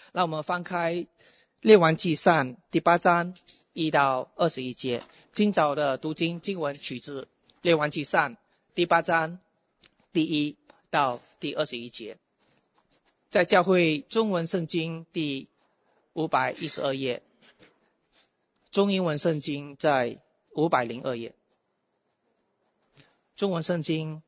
让我们翻开列王纪上第8章1到21节。今早的读经经文取自列王纪上第8章第1到第21节，在教会中文圣经第512页，中英文圣经在502页，中文圣经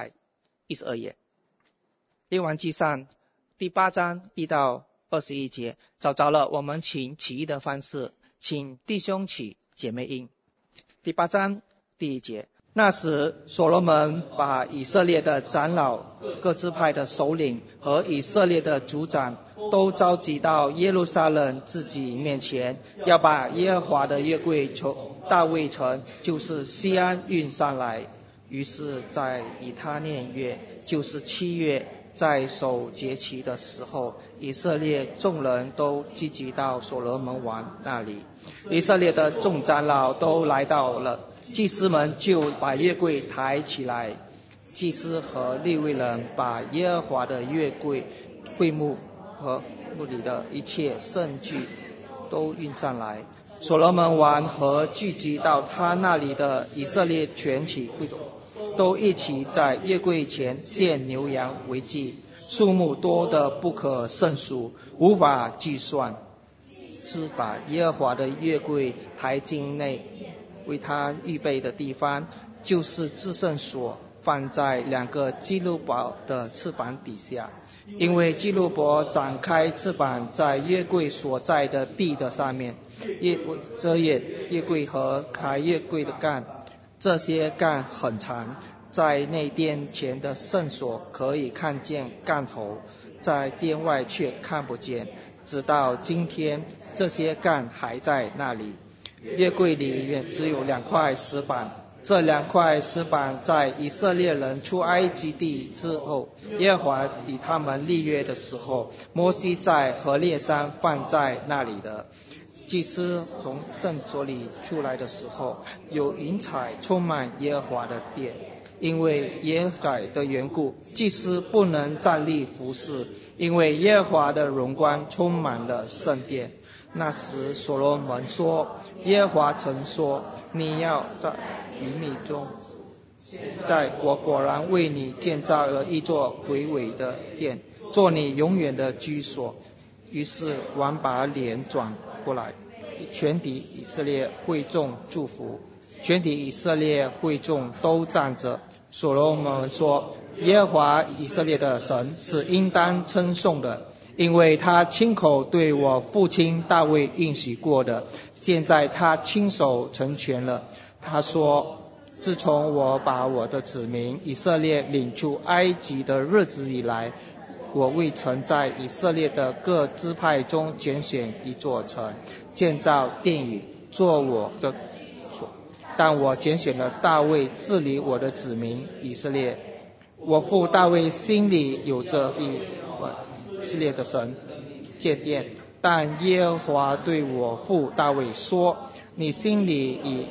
512页。列王纪上第8章1到21节，找着了，我们请起义的方式，请弟兄起，姐妹应。第8章第1节，那时所罗门把以色列的长老、各支派的首领和以色列的族长都召集到耶路撒冷自己面前，要把耶和华的约柜从大卫城，就是西安运上来。于是在以他念月，就是7月，在守节期的时候，以色列众人都聚集到所罗门王那里。以色列的众长老都来到了，祭司们就把约柜抬起来。祭司和利未人把耶和华的约柜、会幕和幕里的一切圣具都运上来。所罗门王和聚集到他那里的以色列全体会众都一起在约柜前献牛羊为祭，数目多得不可胜数，无法计算。是把耶和华的约柜抬进内为他预备的地方，就是至圣所，放在2个基路伯的翅膀底下。因为基路伯展开翅膀在约柜所在的地的上面，遮掩约柜和开约柜的杠，这些杠很长，在内殿前的圣所可以看见杠头，在殿外却看不见，直到今天这些杠还在那里。约柜里面只有2块石板，这2块石板在以色列人出埃及地之后，耶和华与他们立约的时候，摩西在何烈山放在那里的。祭司从圣所里出来的时候，有云彩充满耶和华的殿，因为耶和华的缘故，祭司不能站立服侍，因为耶和华的荣光充满了圣殿。那时所罗门说，耶和华曾说，你要在云密中，在我果然为你建造了一座魁伟的殿，做你永远的居所。于是王把脸转过来，全体以色列会众祝福，全体以色列会众都站着。所罗门说，耶和华以色列的神是应当称颂的，因为他亲口对我父亲大卫应许过的，现在他亲手成全了。他说，自从我把我的子民以色列领出埃及的日子以来，我未曾在以色列的各支派中拣选一座城，建造殿宇做我的所，但我拣选了大卫治理我的子民以色列。我父大卫心里有这一以色列的神建殿，但耶和华对我父大卫说，你心里已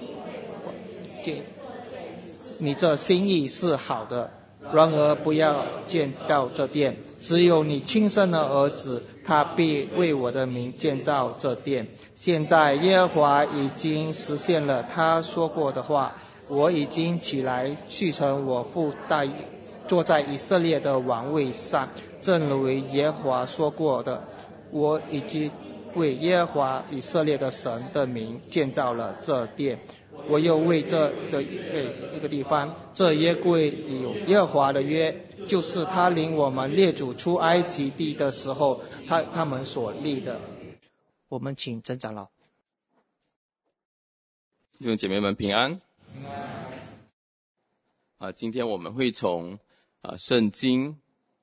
你这心意是好的，然而不要建造这殿，只有你亲生的儿子，他必为我的名建造这殿。现在耶和华已经实现了他说过的话，我已经起来续承我父大坐在以色列的王位上，正如耶和华说过的，我已经为耶和华以色列的神的名建造了这殿。我又为这的一个地方，这约柜有耶和华的约，就是他领我们列祖出埃及地的时候，他们所立的。我们请曾长老。 弟兄姐妹们平安。今天我们会从圣经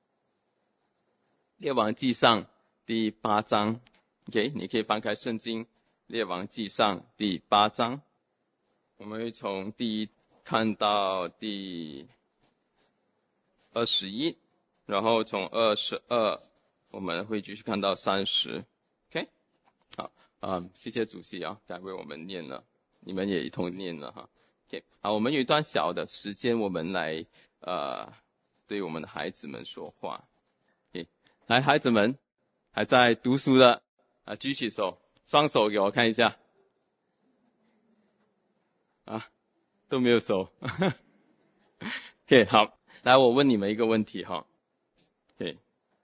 列王纪上第8章 OK， 你可以翻开圣经列王纪上第8章，我们会从第1看到第21，然后从22我们会继续看到30。 OK， 好，谢谢主席该为我们念了，你们也一同念了哈。OK， 好，我们有一段小的时间，我们来对我们的孩子们说话。OK， 来孩子们， 还在读书的举起手，双手给我看一下。都没有手。OK， 好，来我问你们一个问题哈。OK，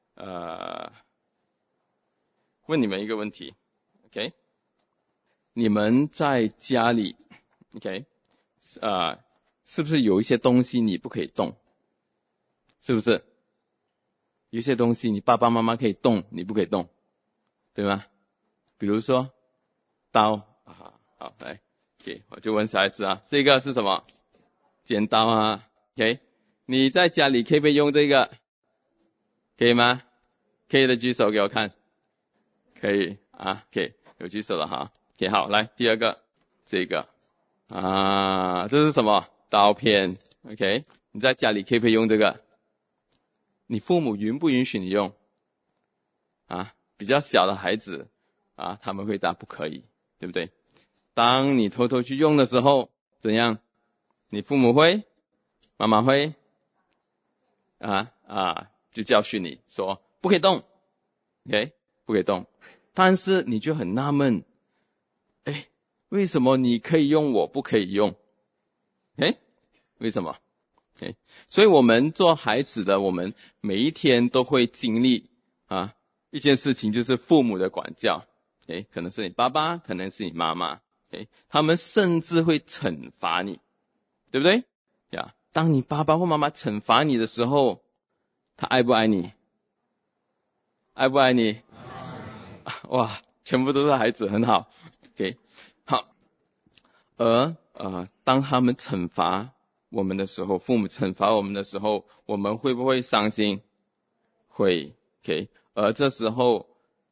问你们一个问题。OK， 你们在家里 OK， 是不是有一些东西你不可以动？是不是？有些东西你爸爸妈妈可以动，你不可以动，对吗？比如说刀好来。OK， 我就问小孩子这个是什么？剪刀OK， 你在家里可以不可以用这个？可以吗？可以的举手给我看。可以OK， 有举手了哈。OK， 好，来第二个，这个这是什么？刀片。OK， 你在家里可以不可以用这个？你父母允不允许你用？比较小的孩子他们会答不可以，对不对？当你偷偷去用的时候，怎样？你父母会？妈妈会？就教训你说不可以动 ，OK， 不可以动。但是你就很纳闷，为什么你可以用我不可以用？为什么？所以我们做孩子的，我们每一天都会经历一件事情，就是父母的管教。可能是你爸爸，可能是你妈妈。他们甚至会惩罚你，对不对？当你爸爸或妈妈惩罚你的时候，他爱不爱你？爱不爱你？哇，全部都是孩子，很好。OK， 好。而当他们惩罚我们的时候，父母惩罚我们的时候，我们会不会伤心？会。OK， 而这时候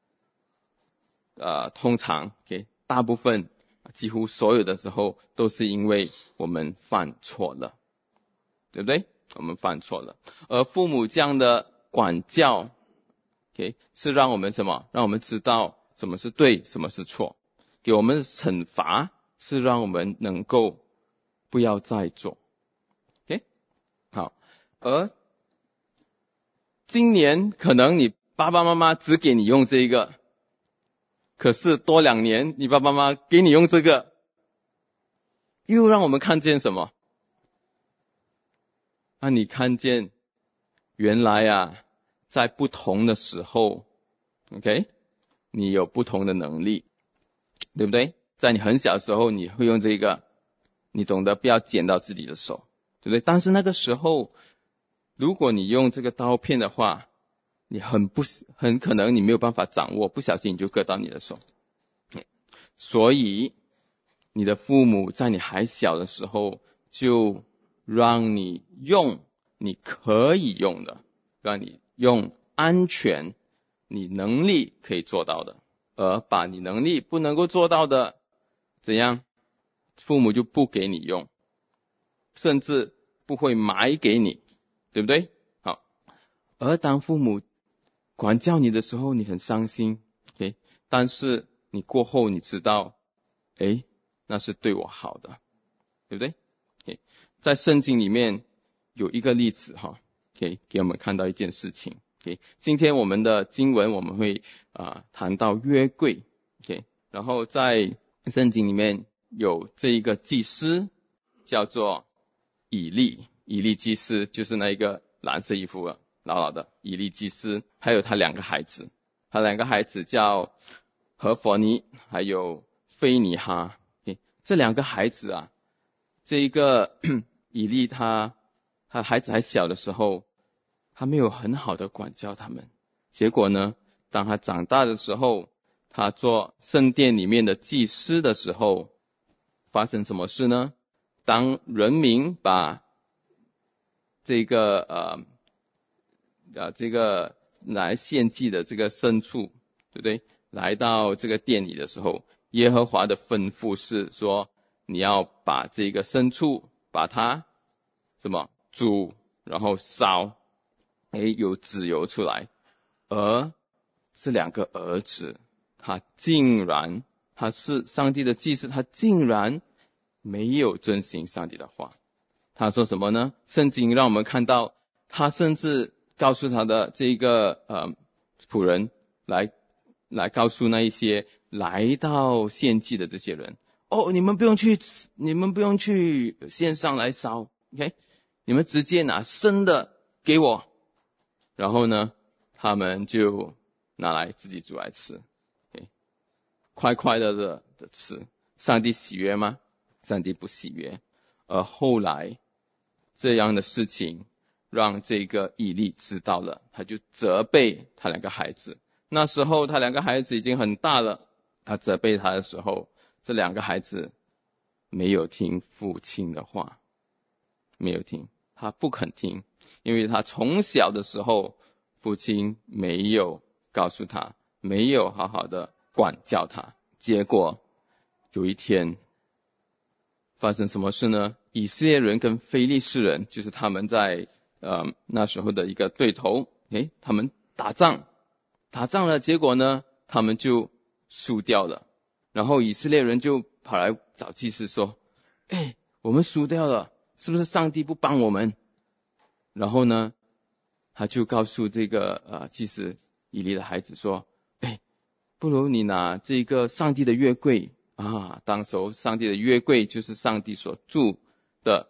通常大部分几乎所有的时候都是因为我们犯错了，对不对？我们犯错了。而父母这样的管教是让我们什么？让我们知道什么是对，什么是错。给我们的惩罚是让我们能够不要再做。好。而今年可能你爸爸妈妈只给你用这个，可是多2年你爸爸妈妈给你用这个，又让我们看见什么？你看见原来在不同的时候 OK， 你有不同的能力，对不对？在你很小的时候你会用这个，你懂得不要剪到自己的手，对不对？但是那个时候如果你用这个刀片的话，你很可能你没有办法掌握，不小心你就割到你的手。所以你的父母在你还小的时候就让你用你可以用的，让你用安全你能力可以做到的，而把你能力不能够做到的怎样？父母就不给你用，甚至不会买给你，对不对？好。而当父母管教你的时候，你很伤心但是你过后你知道那是对我好的，对不对？在圣经里面有一个例子给我们看到一件事情。今天我们的经文我们会谈到约柜然后在圣经里面有这一个祭司叫做以利祭司，就是那一个蓝色衣服老老的以利祭司，还有他2个孩子，他2个孩子叫何弗尼还有菲尼哈。这2个孩子这一个以利他孩子还小的时候，他没有很好的管教他们，结果呢，当他长大的时候，他做圣殿里面的祭司的时候，发生什么事呢？当人民把这个来献祭的这个牲畜，对不对？来到这个殿里的时候，耶和华的吩咐是说，你要把这个牲畜把它煮，然后烧，有脂油出来。而这2个儿子，他是上帝的祭司，他竟然没有遵行上帝的话。他说什么呢？圣经让我们看到，他甚至告诉他的这个仆人来告诉那一些来到献祭的这些人，你们不用去线上来烧 ，OK， 你们直接拿生的给我，然后呢，他们就拿来自己煮来吃， OK， 快快的吃。上帝喜悦吗？上帝不喜悦。而后来这样的事情让这个以利知道了，他就责备他两个孩子。那时候他两个孩子已经很大了，他责备他的时候，这两个孩子没有听父亲的话，没有听，他不肯听，因为他从小的时候父亲没有告诉他，没有好好的管教他。结果有一天发生什么事呢？以色列人跟非利士人，就是他们在那时候的一个对头，他们打仗了，结果呢他们就输掉了。然后以色列人就跑来找祭司说，我们输掉了，是不是上帝不帮我们？然后呢他就告诉这个祭司以利的孩子说，不如你拿这个上帝的约柜当时候上帝的约柜就是上帝所住的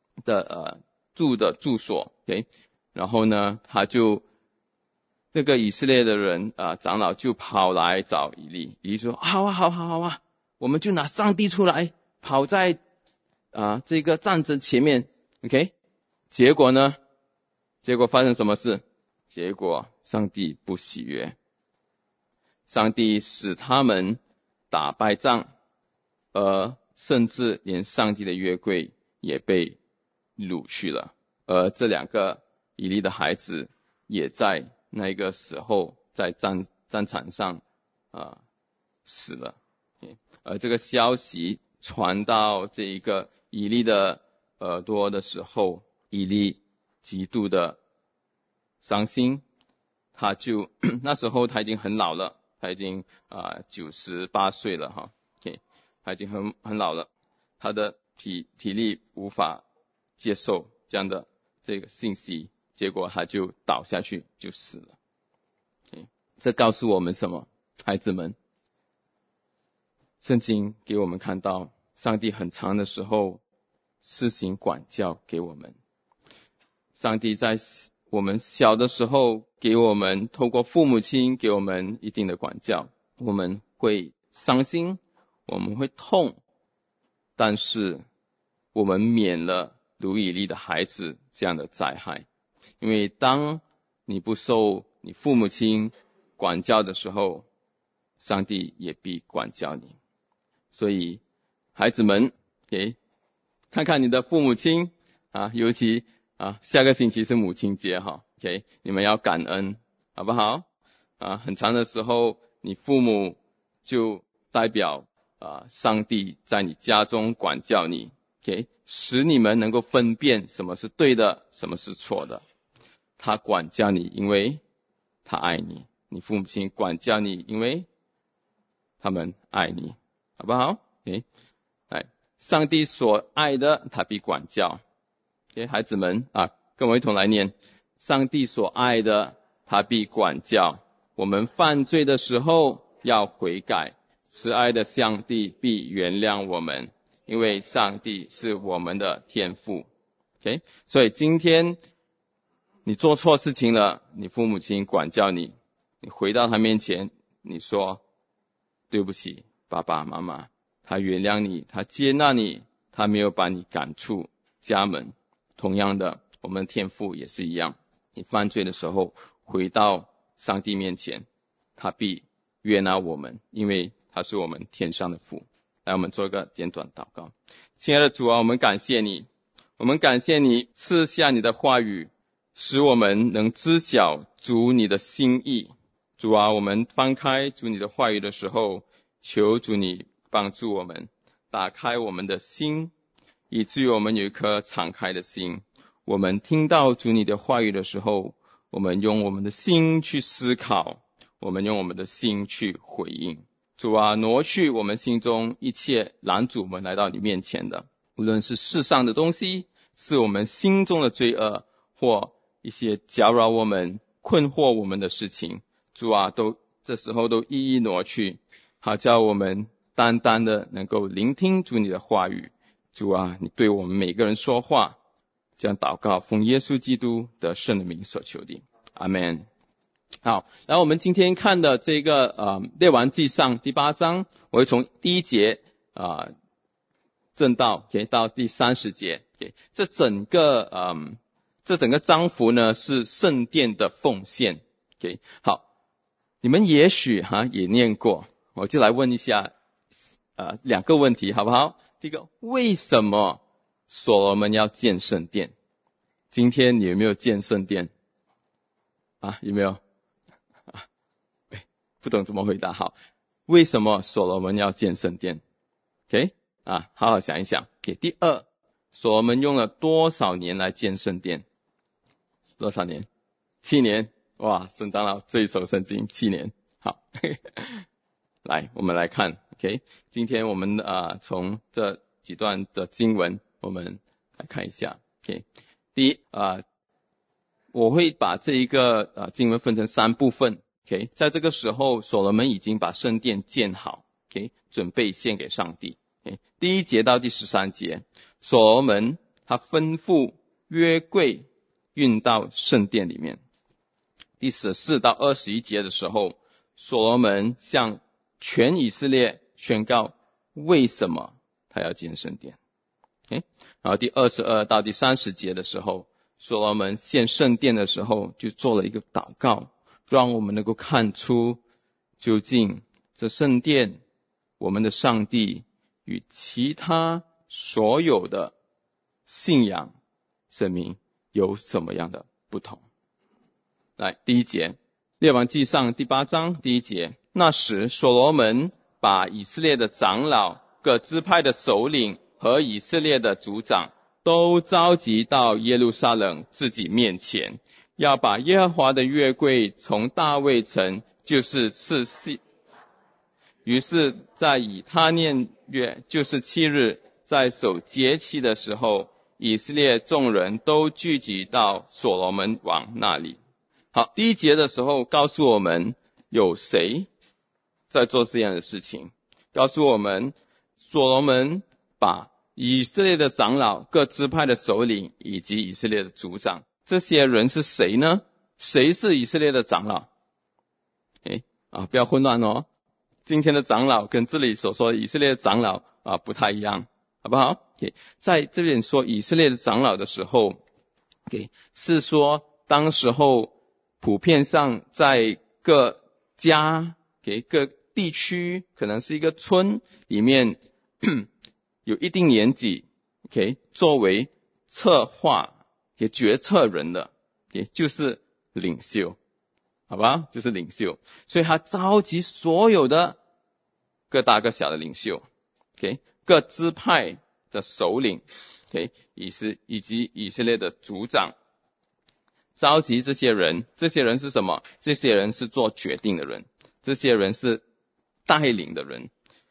住所，然后呢他就那个以色列的人长老就跑来找以利，以利说好啊，我们就拿上帝出来，跑在这个战争前面 ，OK， 结果发生什么事？结果上帝不喜悦，上帝使他们打败仗，甚至连上帝的约柜也被掳去了，而这两个以利的孩子也在那个时候在战场上死了。而这个消息传到这一个以利的耳朵的时候，以利极度的伤心，他就那时候他已经很老了，他已经98岁了他已经很老了，他的体力无法接受这样的这个信息，结果他就倒下去就死了。这告诉我们什么？孩子们，圣经给我们看到上帝很长的时候施行管教给我们。上帝在我们小的时候给我们透过父母亲给我们一定的管教，我们会伤心，我们会痛，但是我们免了如以利的孩子这样的灾害。因为当你不受你父母亲管教的时候，上帝也必管教你。所以孩子们看看你的父母亲尤其下个星期是母亲节你们要感恩，好不好？很长的时候你父母就代表上帝在你家中管教你使你们能够分辨什么是对的，什么是错的。他管教你因为他爱你，你父母亲管教你因为他们爱你，好不好？上帝所爱的他必管教。孩子们跟我一同来念，上帝所爱的他必管教。我们犯罪的时候要悔改，慈爱的上帝必原谅我们，因为上帝是我们的天父。所以今天你做错事情了，你父母亲管教你，你回到他面前，你说对不起爸爸妈妈，他原谅你，他接纳你，他没有把你赶出家门。同样的，我们天父也是一样，你犯罪的时候回到上帝面前，他必悦纳我们，因为他是我们天上的父。来，我们做一个简短祷告。亲爱的主我们感谢你，我们感谢你赐下你的话语，使我们能知晓主你的心意。主我们翻开主你的话语的时候，求主你帮助我们，打开我们的心，以至于我们有一颗敞开的心。我们听到主你的话语的时候，我们用我们的心去思考，我们用我们的心去回应。主挪去我们心中一切拦阻我们来到你面前的，无论是世上的东西，是我们心中的罪恶，或一些搅扰我们困惑我们的事情，主都这时候都一一挪去，好叫我们单单的能够聆听主你的话语。主啊，你对我们每个人说话，这样祷告，奉耶稣基督的圣名所求的，阿们。好，然后我们今天看的这个列王纪上第8章，我会从第1节正道到第30节。这整个章幅呢是圣殿的奉献。好，你们也许也念过，我就来问一下2个问题好不好？第一个，为什么所罗门要建圣殿？今天你有没有建圣殿有没有不懂怎么回答。好，为什么所罗门要建圣殿？ 好好想一想。第二，所罗门用了多少年来建圣殿？多少年？7年。哇，孙长老最熟圣经，7年。好来我们来看。今天我们从这几段的经文我们来看一下。第一我会把这一个经文分成3部分。在这个时候所罗门已经把圣殿建好，准备献给上帝。第1节到第13节，所罗门他吩咐约柜运到圣殿里面。第14到21节的时候，所罗门向全以色列宣告为什么他要建圣殿。然后第22到第30节的时候，所罗门献圣殿的时候就做了一个祷告，让我们能够看出究竟这圣殿我们的上帝与其他所有的信仰神明有什么样的不同。来，第1节，列王纪上第8章第1节，那时所罗门把以色列的长老、各支派的首领和以色列的族长都召集到耶路撒冷自己面前，要把耶和华的约柜从大卫城，就是次系。于是在以他念月，就是7日，在守节期的时候，以色列众人都聚集到所罗门王那里。好，第1节的时候告诉我们有谁在做这样的事情，告诉我们所罗门把以色列的长老、各支派的首领以及以色列的族长，这些人是谁呢？谁是以色列的长老？不要混乱哦，今天的长老跟这里所说的以色列的长老不太一样，好不好？在这边说以色列的长老的时候，是说当时候普遍上在各家各地区，可能是一个村里面有一定年纪作为策划决策人的，也就是领袖，好吧，就是领袖。所以他召集所有的各大各小的领袖，各支派的首领，以及以色列的族长，召集这些人。这些人是什么？这些人是做决定的人，这些人是带领的人。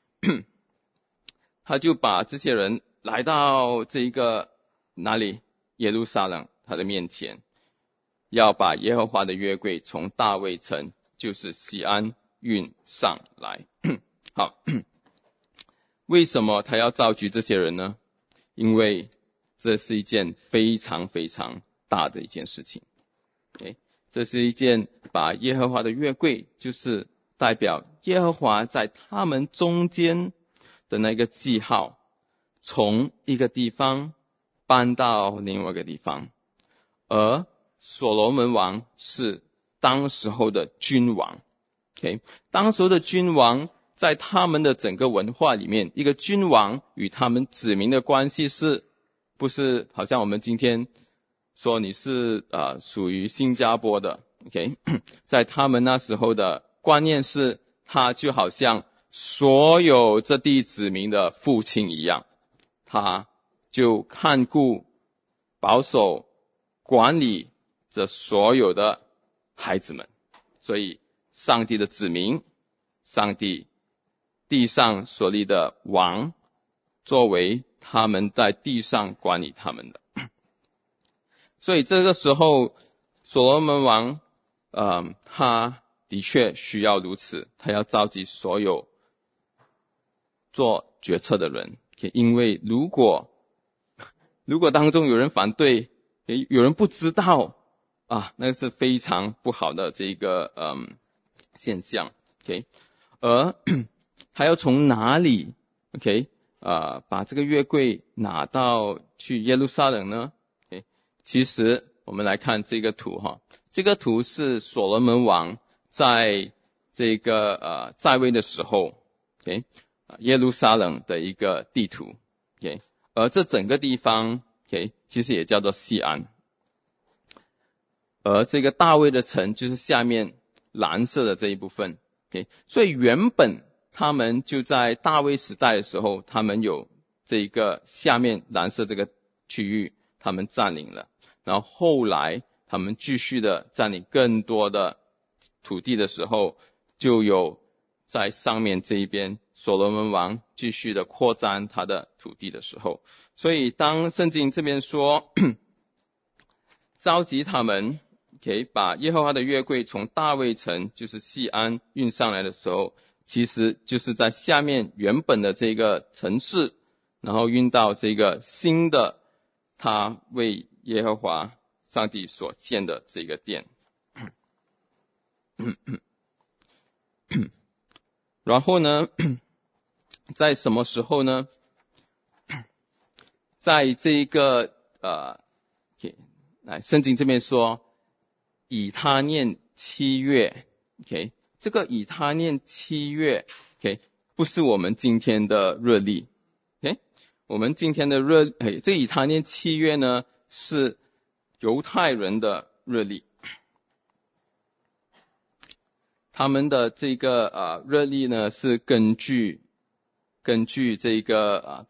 他就把这些人来到这一个哪里？耶路撒冷他的面前，要把耶和华的约柜从大卫城，就是西安运上来。好，为什么他要召集这些人呢？因为这是一件非常非常大的一件事情。这是一件把耶和华的约柜，就是代表耶和华在他们中间的那个记号，从一个地方搬到另外一个地方。而所罗门王是当时候的君王。当时候的君王在他们的整个文化里面，一个君王与他们子民的关系是不是好像我们今天说你是属于新加坡的在他们那时候的观念是，他就好像所有这地子民的父亲一样，他就看顾、保守、管理着所有的孩子们。所以上帝的子民，上帝地上所立的王，作为他们在地上管理他们的。所以这个时候所罗门王他的确需要如此，他要召集所有做决策的人，因为如果当中有人反对，有人不知道那是非常不好的这个现象。而他要从哪里把这个约柜拿到去耶路撒冷呢？其实我们来看这个图这个图是所罗门王在这个在位的时候耶路撒冷的一个地图而这整个地方其实也叫做西安，而这个大卫的城就是下面蓝色的这一部分所以原本他们就在大卫时代的时候，他们有这个下面蓝色这个区域他们占领了，然后后来他们继续的占领更多的土地的时候，就有在上面这一边所罗门王继续的扩张他的土地的时候，所以当圣经这边说召集他们把耶和华的约柜从大卫城就是西安运上来的时候，其实就是在下面原本的这个城市，然后运到这个新的他为耶和华上帝所建的这个殿。然后呢，在什么时候呢？在这个圣经这边说以他念7月这个以他念7月不是我们今天的日历我们今天的这个以他念7月呢是犹太人的日历，他们的这个日历呢是根据这个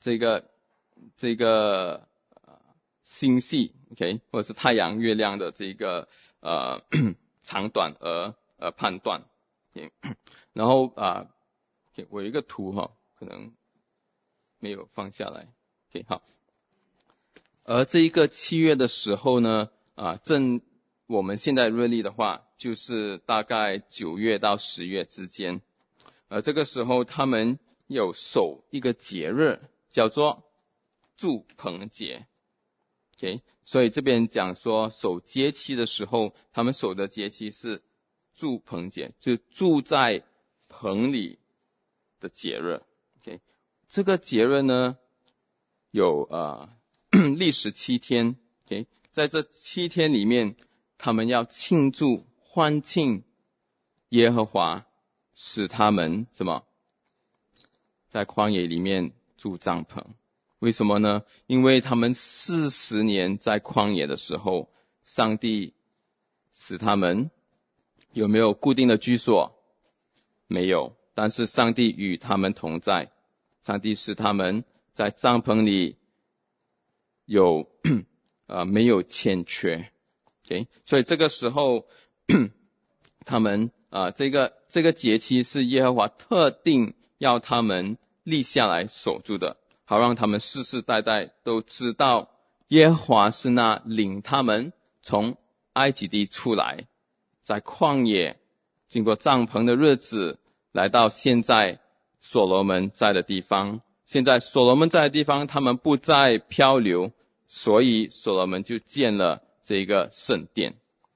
星系或者是太阳月亮的这个长短而判断然后我有一个图可能没有放下来好。而这一个7月的时候呢正我们现在日历的话就是大概9月到10月之间，而这个时候他们有守一个节日叫做住棚节所以这边讲说守节期的时候，他们守的节期是住棚节，就住在棚里的节日这个节日呢有历时7天在这7天里面，他们要庆祝欢庆耶和华使他们在旷野里面住帐篷。为什么呢？因为他们40年在旷野的时候，上帝使他们有没有固定的居所？没有，但是上帝与他们同在，上帝使他们在帐篷里有没有欠缺所以这个时候他们这个节期是耶和华特定要他们立下来守住的，好让他们世世代代都知道耶和华是那领他们从埃及地出来，在旷野经过帐篷的日子，来到现在所罗门在的地方。现在所罗门在的地方他们不再漂流，所以所罗门就建了这个圣殿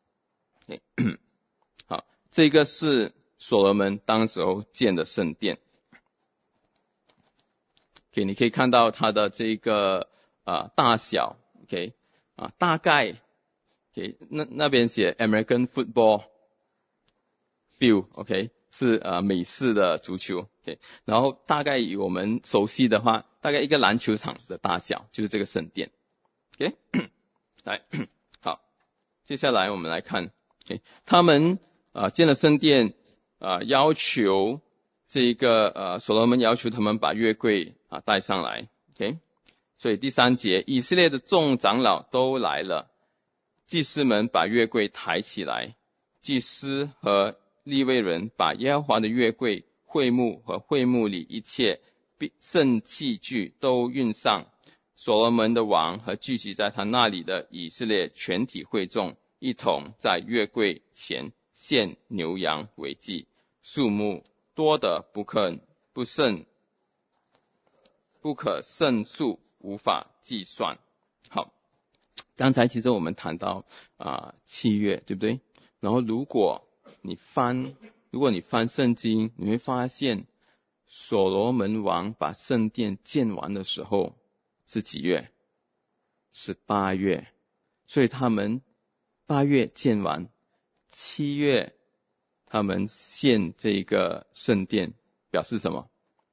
好，这个是所罗门当时候建的圣殿你可以看到它的这个大小大概那边写 American Football Field 是美式的足球然后大概以我们熟悉的话，大概一个篮球场的大小就是这个圣殿来好，接下来我们来看他们建了圣殿要求这个所罗门要求他们把约柜带上来所以第3节，以色列的众长老都来了，祭司们把约柜抬起来，祭司和利未人把耶和华的约柜、会幕和会幕里一切圣器具都运上。所罗门的王和聚集在他那里的以色列全体会众一同在约柜前献牛羊为祭，数目多得不可胜数，无法计算。好，刚才其实我们谈到7月，对不对？然后如果你翻圣经，你会发现所罗门王把圣殿建完的时候是几月？是8月。所以他们8月建完，7月他们献这个圣殿，表示什么？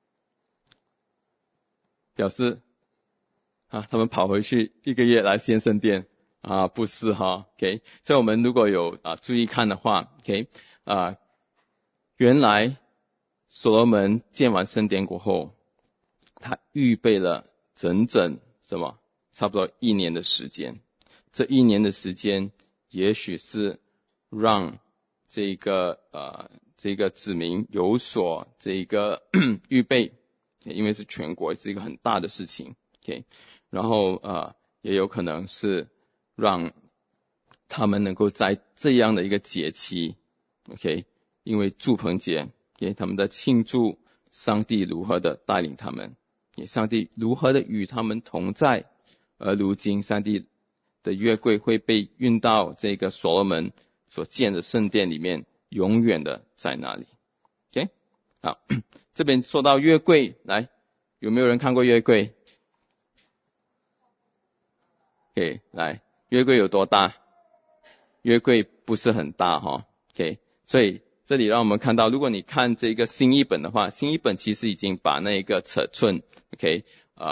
表示他们跑回去1个月来献圣殿不是OK， 所以我们如果有注意看的话 OK， 原来所罗门建完圣殿过后，他预备了整什么？差不多1年的时间。这1年的时间，也许是让这个子民有所这个预备，因为是全国，是一个很大的事情 OK， 然后也有可能是让他们能够在这样的一个节期 OK， 因为住棚节 OK， 他们在庆祝上帝如何的带领他们，上帝如何的与他们同在，而如今上帝的约柜会被运到这个所罗门所建的圣殿里面，永远的在那里 OK。 好，这边说到约柜，来，有没有人看过约柜？ OK， 来，约柜有多大？约柜不是很大OK， 所以这里让我们看到，如果你看这个新译本的话，新译本其实已经把那个尺寸 OK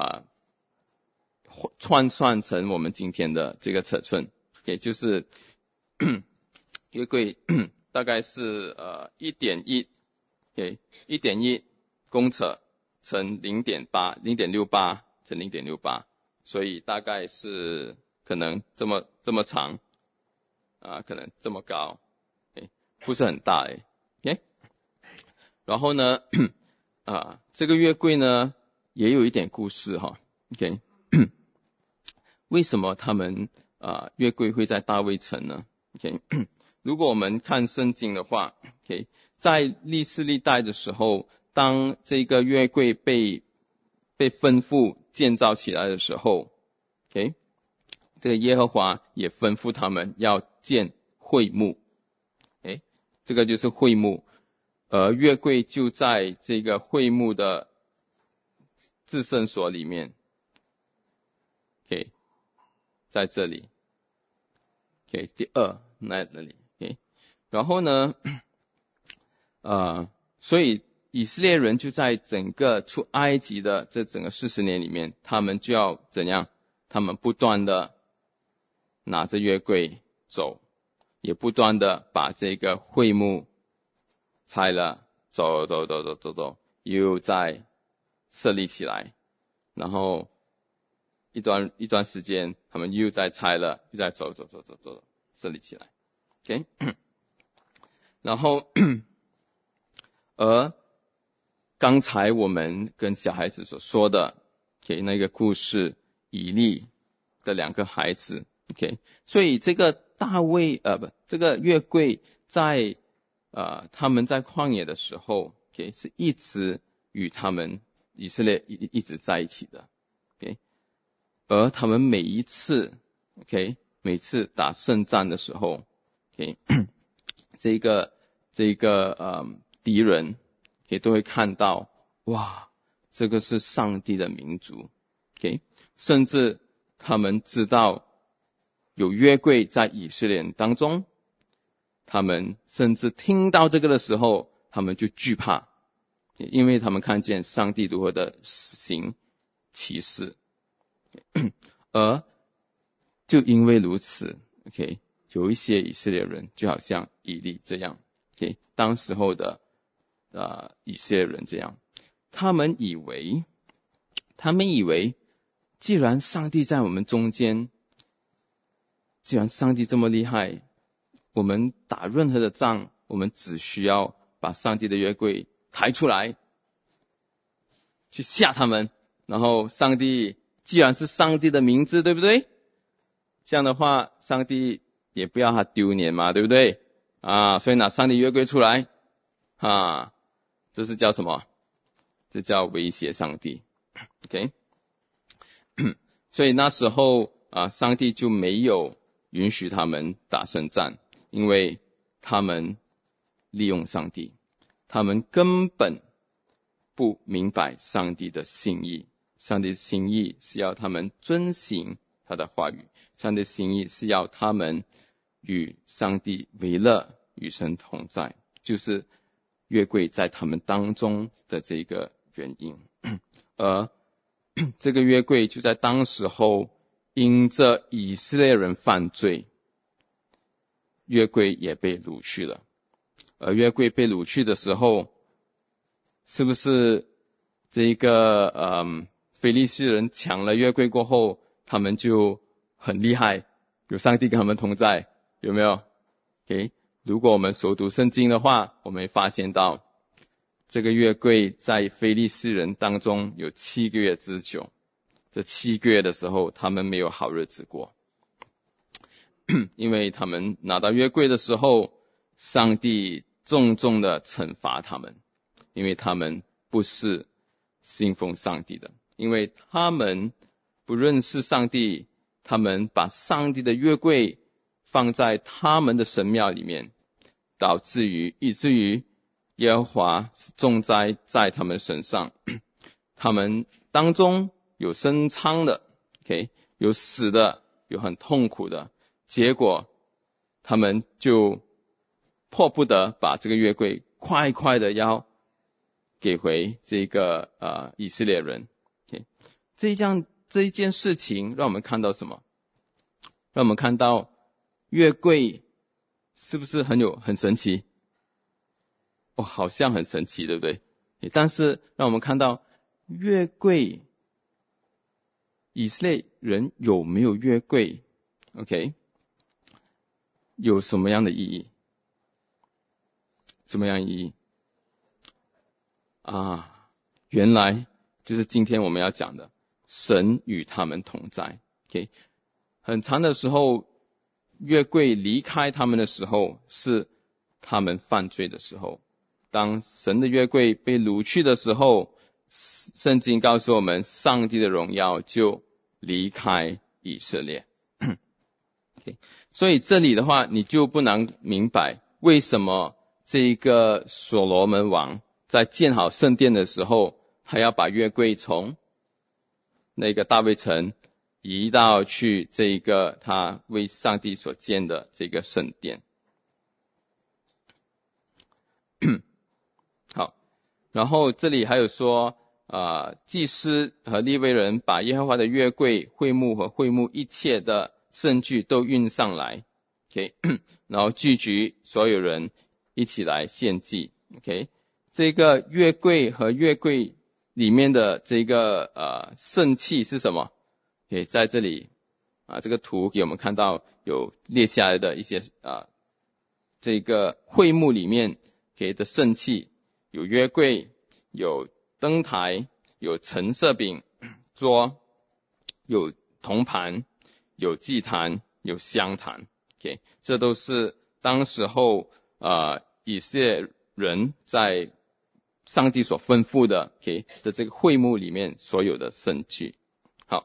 换算成我们今天的这个尺寸，也就是约柜大概是1.1 OK， 1.1 公尺乘 0.68 乘 0.68， 所以大概是可能这么长可能这么高OK， 不是很大OK。 然后呢这个约柜呢也有一点故事OK，为什么他们约柜会在大卫城呢 OK， 如果我们看圣经的话 OK， 在历世历代的时候，当这个约柜被吩咐建造起来的时候 OK， 这个耶和华也吩咐他们要建会幕OK， 这个就是会幕，而约柜就在这个会幕的至圣所里面 OK，在这里 OK， 第二那里 OK， 然后呢所以以色列人就在整个出埃及的这整个40年里面，他们就要怎样？他们不断的拿着约柜走，也不断的把这个会幕拆了，走，又再设立起来，然后一段时间他们又再拆了，又再走设立起来 OK 然后而刚才我们跟小孩子所说的 OK 那个故事，以利的2个孩子 OK， 所以这个这个约柜在他们在旷野的时候 OK 是一直与他们以色列一直在一起的 OK， 而他们每一次 OK 每次打胜仗的时候 OK 这个敌人也都会看到，哇，这个是上帝的民族 OK， 甚至他们知道有约柜在以色列人当中，他们甚至听到这个的时候他们就惧怕，因为他们看见上帝如何的行奇事而就因为如此 OK， 有一些以色列人就好像以利这样 OK， 当时候的以色列人这样，他们以为既然上帝在我们中间，既然上帝这么厉害，我们打任何的仗，我们只需要把上帝的约柜抬出来去吓他们，然后上帝既然是上帝的名字，对不对？这样的话上帝也不要他丢脸嘛，对不对？ 所以拿上帝约柜出来这是叫什么？这叫威胁上帝。OK， 所以那时候上帝就没有允许他们打胜战，因为他们利用上帝，他们根本不明白上帝的心意。上帝的心意是要他们遵行他的话语，上帝的心意是要他们与上帝为乐，与神同在，就是约柜在他们当中的这个原因。而这个约柜就在当时候因着以色列人犯罪，约柜也被掳去了。而约柜被掳去的时候，是不是这个非利士人抢了约柜过后，他们就很厉害，有上帝跟他们同在，有没有？ OK， 如果我们熟读圣经的话，我们会发现到这个约柜在非利士人当中有7个月之久。这7个月的时候，他们没有好日子过，因为他们拿到约柜的时候，上帝重重的惩罚他们，因为他们不是信奉上帝的，因为他们不认识上帝，他们把上帝的约柜放在他们的神庙里面，以至于耶和华重灾在他们身上。他们当中有生疮的 ，OK， 有死的，有很痛苦的，结果他们就迫不得把这个约柜快快的要给回这个以色列人。Okay， 这一件事情让我们看到什么？让我们看到约柜是不是很神奇？好像很神奇，对不对？但是让我们看到约柜，以色列人有没有约柜 ？OK， 有什么样的意义？什么样的意义？原来就是今天我们要讲的，神与他们同在。OK， 很长的时候，约柜离开他们的时候，是他们犯罪的时候。当神的约柜被掳去的时候，圣经告诉我们，上帝的荣耀就离开以色列。Okay， 所以这里的话，你就不难明白为什么这个所罗门王在建好圣殿的时候，他要把约柜从那个大卫城移到去这个他为上帝所建的这个圣殿。好，然后这里还有说祭司和利未人把耶和华的约柜、会幕和会幕一切的圣具都运上来 ，OK， 然后聚集所有人一起来献祭 ，OK， 这个约柜和约柜里面的这个圣器是什么？可以在这里这个图给我们看到有列下来的一些这个会幕里面给的圣器，有约柜，有灯台，有陈设饼桌，有铜盘，有祭坛，有香坛 ，OK， 这都是当时候以色列人在上帝所吩咐的 ，OK 的这个会幕里面所有的圣具。好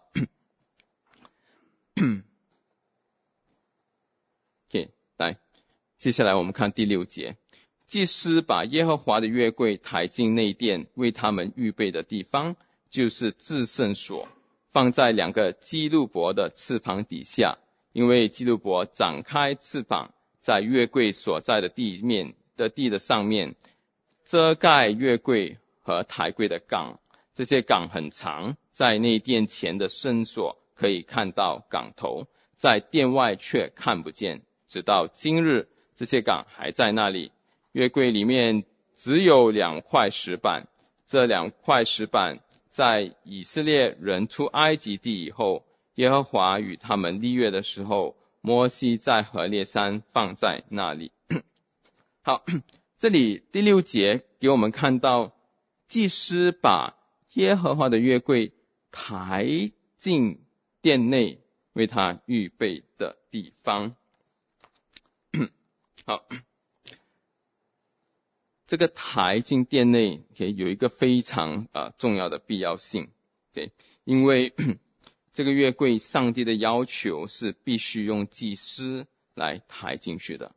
，OK， 来，接下来我们看第6节。祭司把耶和华的约柜抬进内殿，为他们预备的地方，就是至圣所，放在2个基路伯的翅膀底下，因为基路伯展开翅膀，在约柜所在的地的上面，遮盖约柜和抬柜的杠。这些杠很长，在内殿前的圣所可以看到杠头，在殿外却看不见。直到今日，这些杠还在那里。约柜里面只有2块石板，这2块石板在以色列人出埃及地以后，耶和华与他们立约的时候，摩西在何烈山放在那里。好，这里第6节给我们看到祭司把耶和华的约柜抬进殿内，为他预备的地方。好， 这个抬进殿内有一个非常重要的必要性，因为这个约柜上帝的要求是必须用祭司来抬进去的。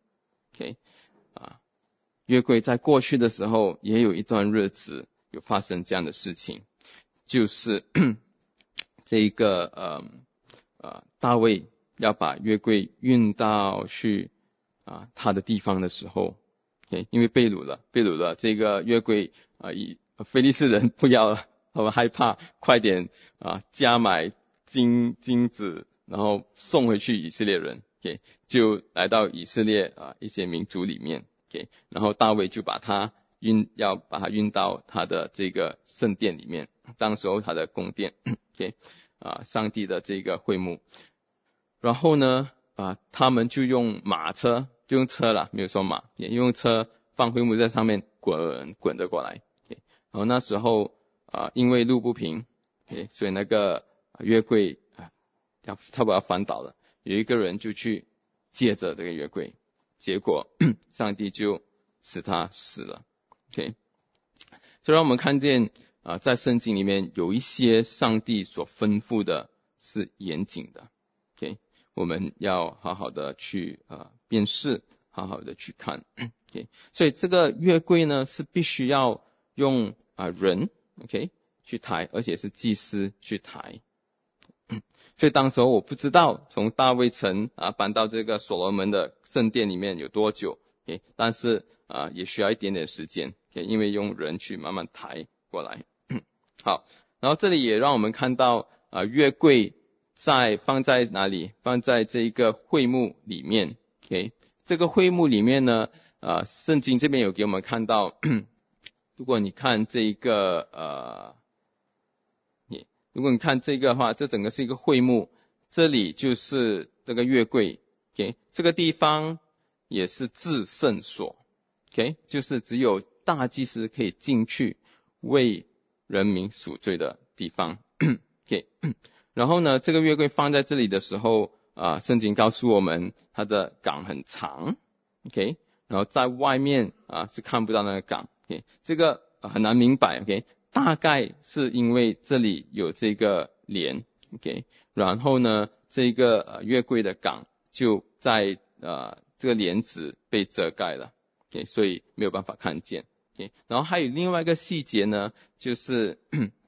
约柜在过去的时候也有一段日子有发生这样的事情，就是这一个大卫要把约柜运到去他的地方的时候，因为被掳了这个约柜非利士人不要了，他们害怕，快点加买金子，然后送回去以色列人，就来到以色列一些民族里面，然后大卫就要把他运到他的这个圣殿里面，当时候他的宫殿，上帝的这个会幕。然后呢他们就用马车，就用车啦，没有说马，也用车放会幕在上面滚着过来。然后那时候因为路不平，所以那个约柜差不多要翻倒了，有一个人就去借着这个约柜，结果上帝就使他死了。所以让我们看见在圣经里面有一些上帝所吩咐的是严谨的，我们要好好的去辨识，好好的去看。所以这个约柜呢是必须要用人去抬，而且是祭司去抬。所以当时候我不知道从大卫城搬到这个所罗门的圣殿里面有多久，但是也需要一点点时间，因为用人去慢慢抬过来。好，然后这里也让我们看到约柜放在哪里？放在这个会幕里面。这个会幕里面呢圣经这边有给我们看到如果你看这个如果你看这个的话，这整个是一个会幕，这里就是这个约柜，这个地方也是至圣所，就是只有大祭司可以进去为人民赎罪的地方。然后呢，这个约柜放在这里的时候圣经告诉我们它的杆很长，然后在外面是看不到那个杆，这个很难明白，大概是因为这里有这个帘，然后呢这个约柜的杆就在这个帘子被遮盖了，所以没有办法看见。然后还有另外一个细节呢，就是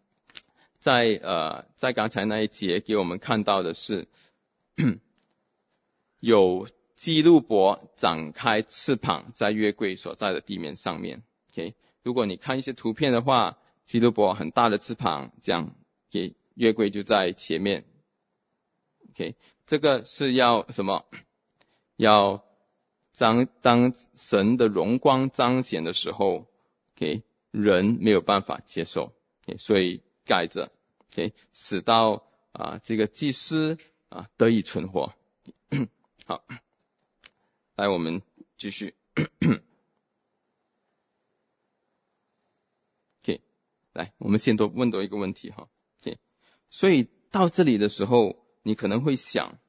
在刚才那一节给我们看到的是有基路伯展开翅膀在约柜所在的地面上面。如果你看一些图片的话，基路伯很大的翅膀，这样约柜就在前面。这个是要什么？要当神的荣光彰显的时候，人没有办法接受，所以盖着，使到这个祭司得以存活。好，来我们继续。来，我们先问多一个问题哈。所以到这里的时候，你可能会想，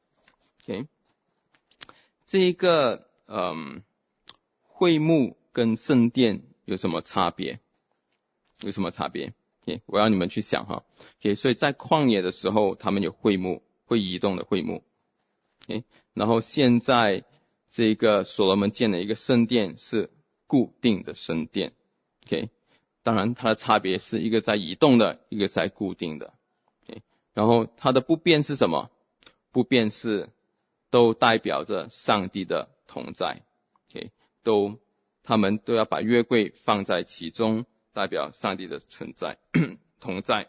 这一个会幕跟圣殿有什么差别？有什么差别？我要你们去想哈。所以在旷野的时候，他们有会幕，会移动的会幕。然后现在这个所罗门建的一个圣殿是固定的圣殿。当然它的差别是一个在移动的，一个在固定的。然后它的不变是什么？不变是都代表着上帝的同在。他们都要把约柜放在其中，代表上帝的存在同在。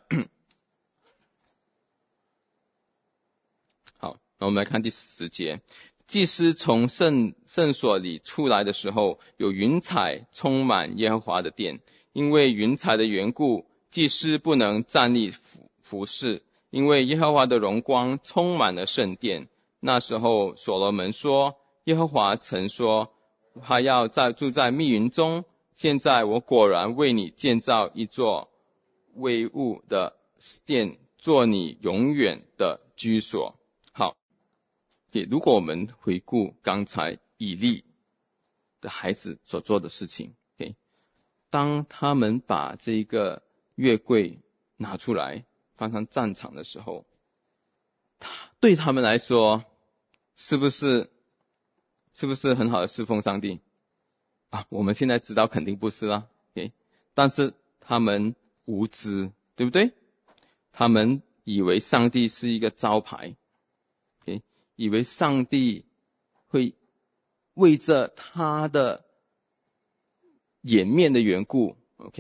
好，那我们来看第10节。祭司从圣所里出来的时候，有云彩充满耶和华的殿。因为云彩的缘故，祭司不能站立服侍，因为耶和华的荣光充满了圣殿。那时候所罗门说，耶和华曾说他要住在密云中，现在我果然为你建造一座威武的殿，做你永远的居所。好，如果我们回顾刚才以利的孩子所做的事情， 当他们把这个约柜拿出来放上战场的时候，对他们来说是不是很好的侍奉上帝啊？我们现在知道肯定不是啦，但是他们无知，对不对？他们以为上帝是一个招牌，以为上帝会为着他的颜面的缘故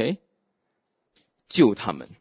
救他们。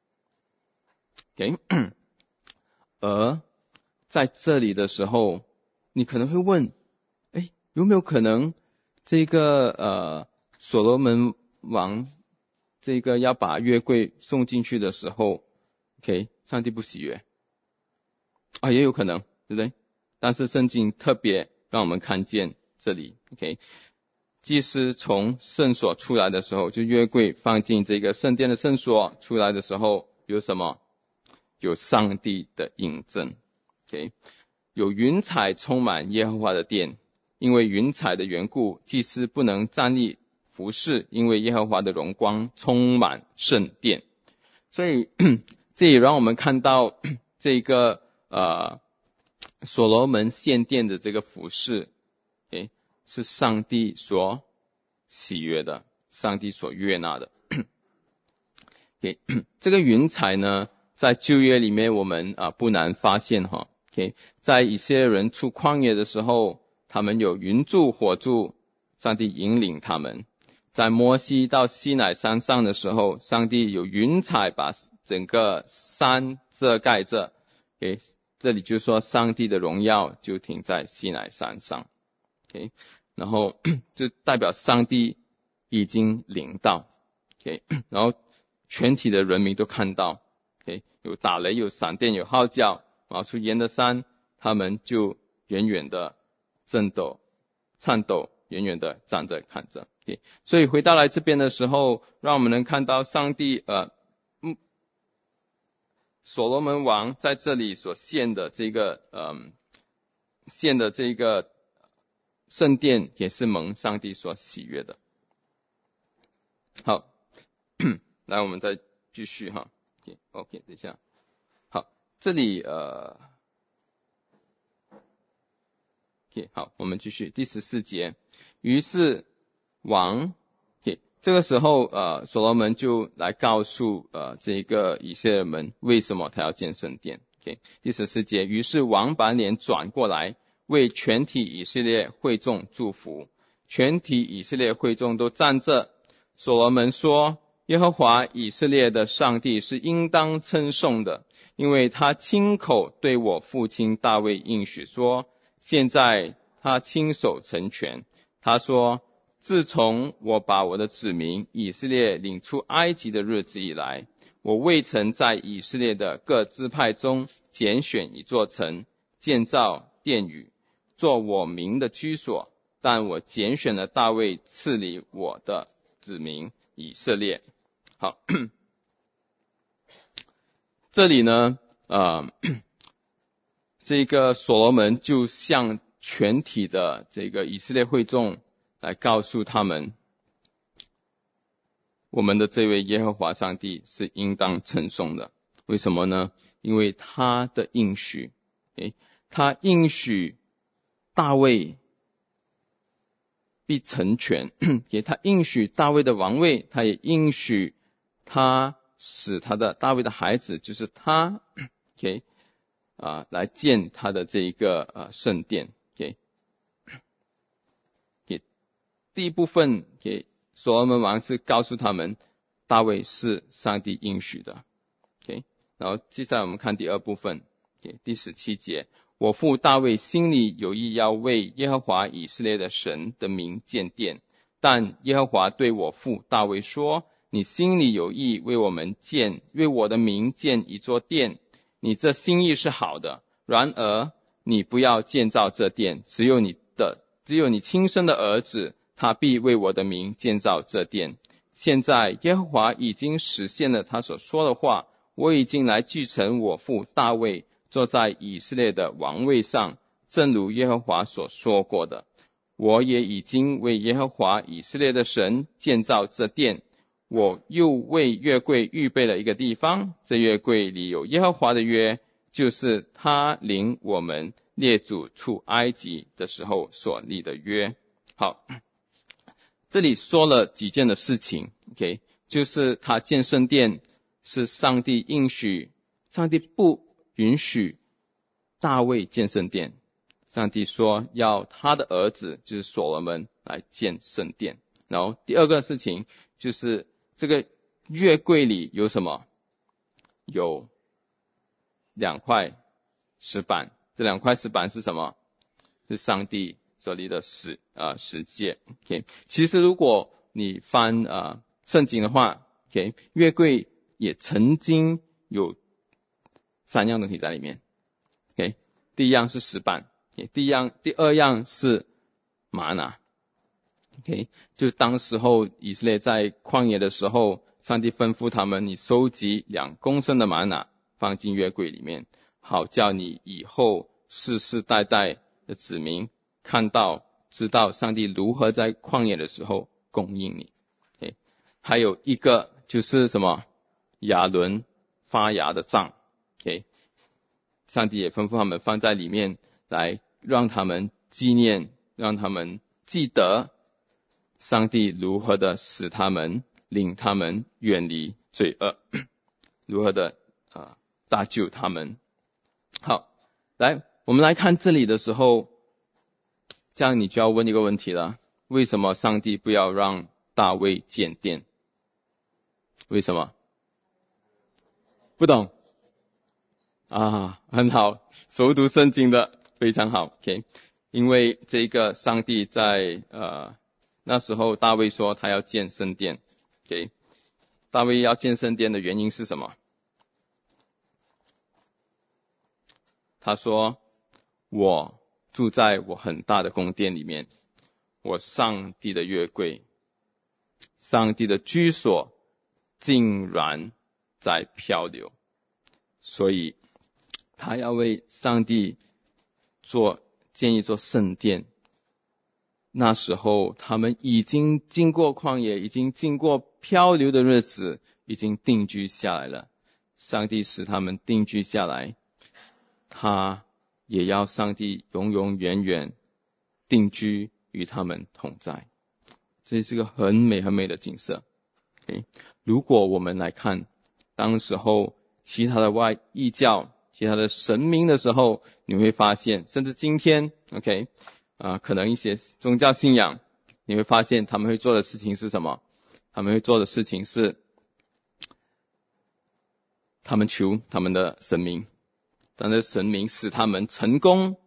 而在这里的时候，你可能会问，有没有可能这个所罗门王这个要把约柜送进去的时候上帝不喜悦也有可能，对不对？但是圣经特别让我们看见这里祭司从圣所出来的时候，就约柜放进这个圣殿的圣所出来的时候，有什么？有上帝的印证有云彩充满耶和华的殿，因为云彩的缘故，祭司不能站立服侍，因为耶和华的荣光充满圣殿。所以这也让我们看到这个所罗门献殿的这个服侍是上帝所喜悦的，上帝所悦纳的这个云彩呢，在旧约里面我们不难发现在以色列人出旷野的时候，他们有云柱火柱，上帝引领他们。在摩西到西乃山上的时候，上帝有云彩把整个山遮盖着这里就说上帝的荣耀就停在西乃山上然后就代表上帝已经临到然后全体的人民都看到有打雷，有闪电，有号角，冒出烟的山，他们就远远的颤抖，远远的站着看着所以回到来这边的时候，让我们能看到上帝所罗门王在这里所献的这个圣殿也是蒙上帝所喜悦的。好来我们再继续OK 等一下。好，这里好，我们继续第14节。于是王这个时候所罗门就来告诉这个以色列人为什么他要建圣殿第14节。于是王把脸转过来，为全体以色列会众祝福。全体以色列会众都站着。所罗门说，耶和华以色列的上帝是应当称颂的，因为他亲口对我父亲大卫应许说，现在他亲手成全。他说，自从我把我的子民以色列领出埃及的日子以来，我未曾在以色列的各支派中拣选一座城，建造殿宇，做我名的居所，但我拣选了大卫赐理我的子民以色列。好，这里呢这个所罗门就向全体的这个以色列会众来告诉他们，我们的这位耶和华上帝是应当称颂的。为什么呢？因为他的应许他应许大卫必成全他应许大卫的王位，他也应许他使他的大卫的孩子就是他来建他的这一个圣殿第一部分所罗门王是告诉他们大卫是上帝应许的然后接下来我们看第二部分第17节。我父大卫心里有意要为耶和华以色列的神的名建殿，但耶和华对我父大卫说，你心里有意为我的名建一座殿，你这心意是好的，然而你不要建造这殿，只有你亲生的儿子，他必为我的名建造这殿。现在耶和华已经实现了他所说的话，我已经来继承我父大卫坐在以色列的王位上，正如耶和华所说过的。我也已经为耶和华以色列的神建造这殿， 我又为约柜预备了一个地方，这约柜里有耶和华的约，就是他领我们列祖出埃及的时候所立的约。好，这里说了几件的事情 ，OK， 就是他建圣殿是上帝应许，上帝不允许大卫建圣殿，上帝说要他的儿子就是所罗门来建圣殿。然后第二个事情就是这个约柜里有什么？有2块石板，这2块石板是什么？是上帝所立的十诫。OK， 其实如果你翻圣经的话 ，OK， 约柜也曾经有3样东西在里面。OK， 第一样是石板， OK， 第二样是玛拿。OK， 就当时候以色列在旷野的时候，上帝吩咐他们，你收集2公升的玛拿放进约柜里面，好叫你以后世世代代的子民看到知道上帝如何在旷野的时候供应你。Okay， 还有一个就是什么？亚伦发芽的杖。Okay， 上帝也吩咐他们放在里面，来让他们纪念，让他们记得上帝如何的使他们领他们远离罪恶，如何的搭救他们。好，来我们来看这里的时候，这样你就要问一个问题了，为什么上帝不要让大卫建殿？为什么？不懂很好，熟读圣经的非常好。 OK， 因为这个上帝在那时候大卫说他要建圣殿。 OK， 大卫要建圣殿的原因是什么？他说我住在我很大的宫殿里面，我上帝的约柜，上帝的居所竟然在漂流，所以他要为上帝建一座圣殿。那时候他们已经经过旷野，已经经过漂流的日子，已经定居下来了。上帝使他们定居下来，他也要上帝永永远远定居与他们同在。这是个很美很美的景色。Okay， 如果我们来看当时候其他的异教，其他的神明的时候，你会发现甚至今天 OK，可能一些宗教信仰，你会发现他们会做的事情是什么？他们会做的事情是他们求他们的神明，当这神明使他们成功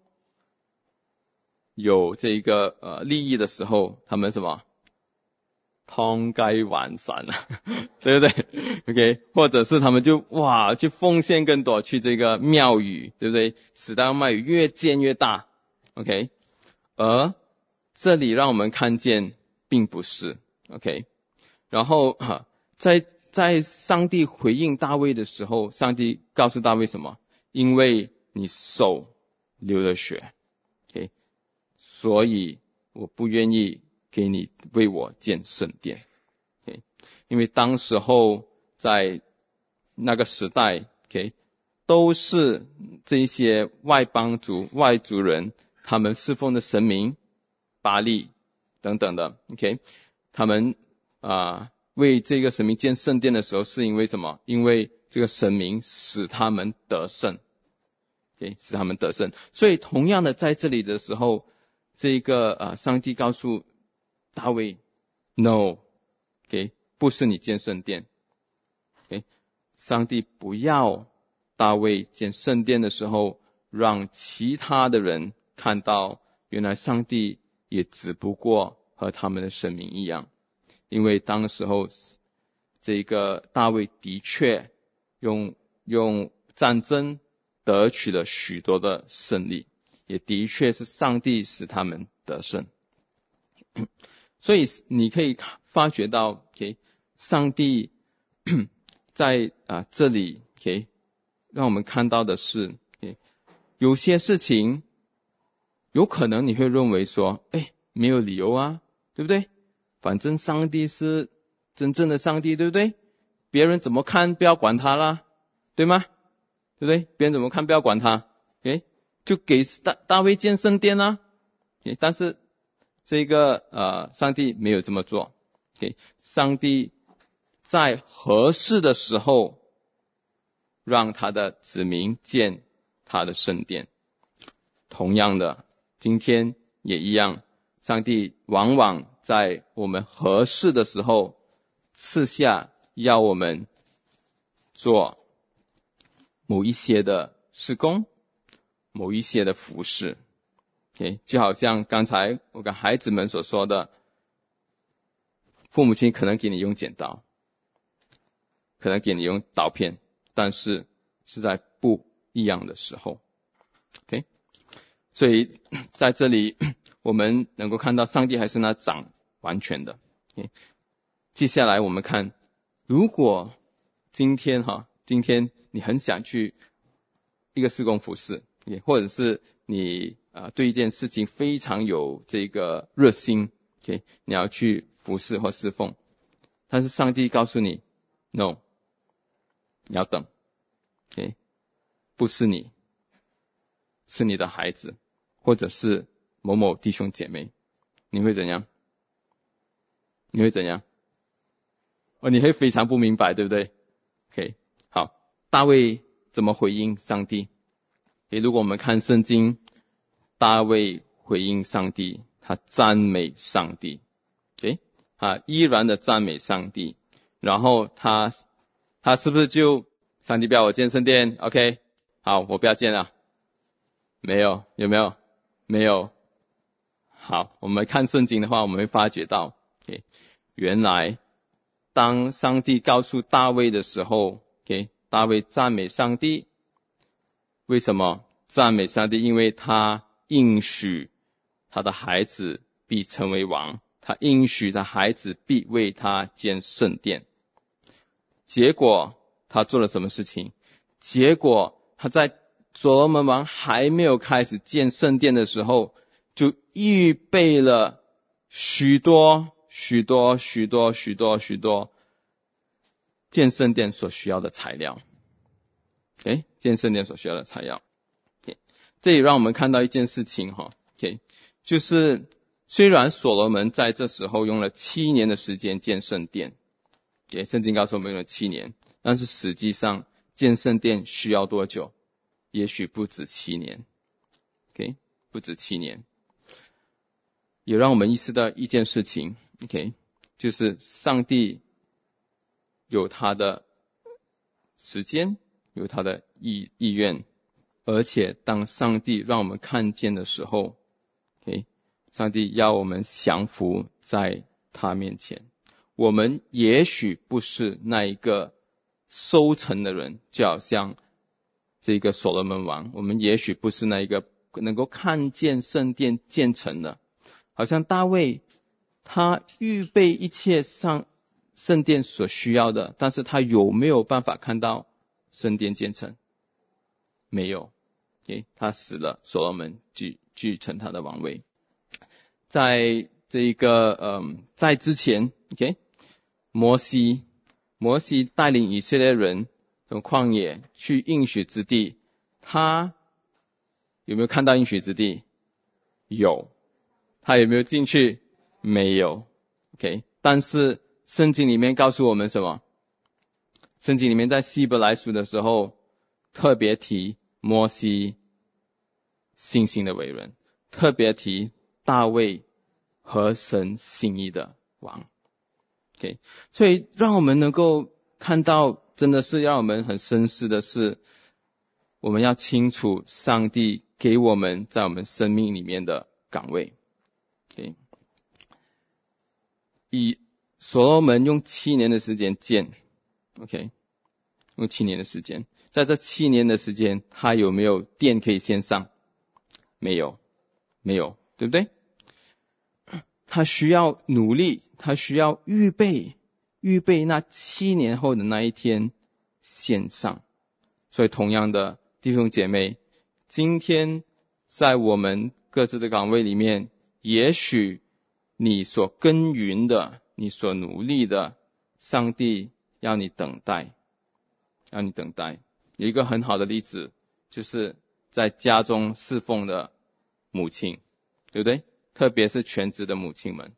有这个利益的时候，他们什么通该完善了对不对 OK， 或者是他们就去奉献更多，去这个庙宇，对不对？使到庙宇越建越大 OK，而这里让我们看见并不是 OK， 然后在上帝回应大卫的时候，上帝告诉大卫什么？因为你手流了血 OK， 所以我不愿意给你为我建圣殿 OK， 因为当时候在那个时代 OK， 都是这些外邦族外族人他们侍奉的神明巴力等等的 OK， 他们为这个神明建圣殿的时候是因为什么？因为这个神明使他们得胜 OK， 使他们得胜。所以同样的在这里的时候，这个上帝告诉大卫 No OK， 不是你建圣殿 OK， 上帝不要大卫建圣殿的时候让其他的人看到原来上帝也只不过和他们的神明一样。因为当时候这个大卫的确用战争得取了许多的胜利，也的确是上帝使他们得胜。所以你可以发觉到 OK， 上帝在这里 OK， 让我们看到的是 OK， 有些事情有可能你会认为说没有理由啊，对不对？反正上帝是真正的上帝，对不对？别人怎么看不要管他啦，对吗？对不对？别人怎么看不要管他，就给大卫建圣殿啦。但是这个上帝没有这么做。上帝在合适的时候让他的子民建他的圣殿。同样的，今天也一样，上帝往往在我们合适的时候赐下要我们做某一些的事工，某一些的服事。就好像刚才我跟孩子们所说的，父母亲可能给你用剪刀，可能给你用刀片，但是是在不一样的时候。所以在这里我们能够看到上帝还是那掌完全的。接下来我们看，如果今天你很想去一个事工服事，或者是你对一件事情非常有这个热心，你要去服事或侍奉，但是上帝告诉你 no， 你要等，不是你，是你的孩子，或者是某某弟兄姐妹，你会怎样？你会怎样？你会非常不明白，对不对？好，大卫怎么回应上帝？如果我们看圣经，大卫回应上帝，他赞美上帝，依然的赞美上帝。然后他是不是就上帝不要我建圣殿 ？OK， 好，我不要建了。没有，有没有？没有。好，我们看圣经的话，我们会发觉到，原来当上帝告诉大卫的时候，大卫赞美上帝。为什么赞美上帝？因为他应许他的孩子必成为王，他应许他孩子必为他建圣殿。结果他做了什么事情？结果他在所罗门王还没有开始建圣殿的时候，就预备了许多建圣殿所需要的材料。建圣殿所需要的材料。这也让我们看到一件事情就是虽然所罗门在这时候用了7年的时间建圣殿，圣经告诉我们用了7年，但是实际上建圣殿需要多久？也许不止7年。不止7年。也让我们意识到一件事情，就是上帝有他的时间，有他的意愿，而且当上帝让我们看见的时候，上帝要我们降服在他面前。我们也许不是那一个收成的人，就好像这个所罗门王，我们也许不是那一个能够看见圣殿建成的。好像大卫，他预备一切上圣殿所需要的，但是他有没有办法看到圣殿建成？没有。他死了，所罗门继承他的王位。在这个在之前摩西带领以色列人从旷野去应许之地，他有没有看到应许之地？有。他有没有进去？没有。但是圣经里面告诉我们什么？圣经里面在希伯来书的时候特别提摩西信心的伟人，特别提大卫合神心意的王。所以让我们能够看到，真的是让我们很深思的是，我们要清楚上帝给我们在我们生命里面的岗位。以所罗门用7年的时间建，用7年的时间，在这7年的时间，他有没有殿可以献上？没有，对不对？他需要努力，他需要预备那7年后的那一天献上。所以同样的，弟兄姐妹，今天在我们各自的岗位里面，也许你所耕耘的，你所努力的， 上帝要你等待，要你等待。有一个很好的例子，就是在家中侍奉的母亲，对不对？特别是全职的母亲们，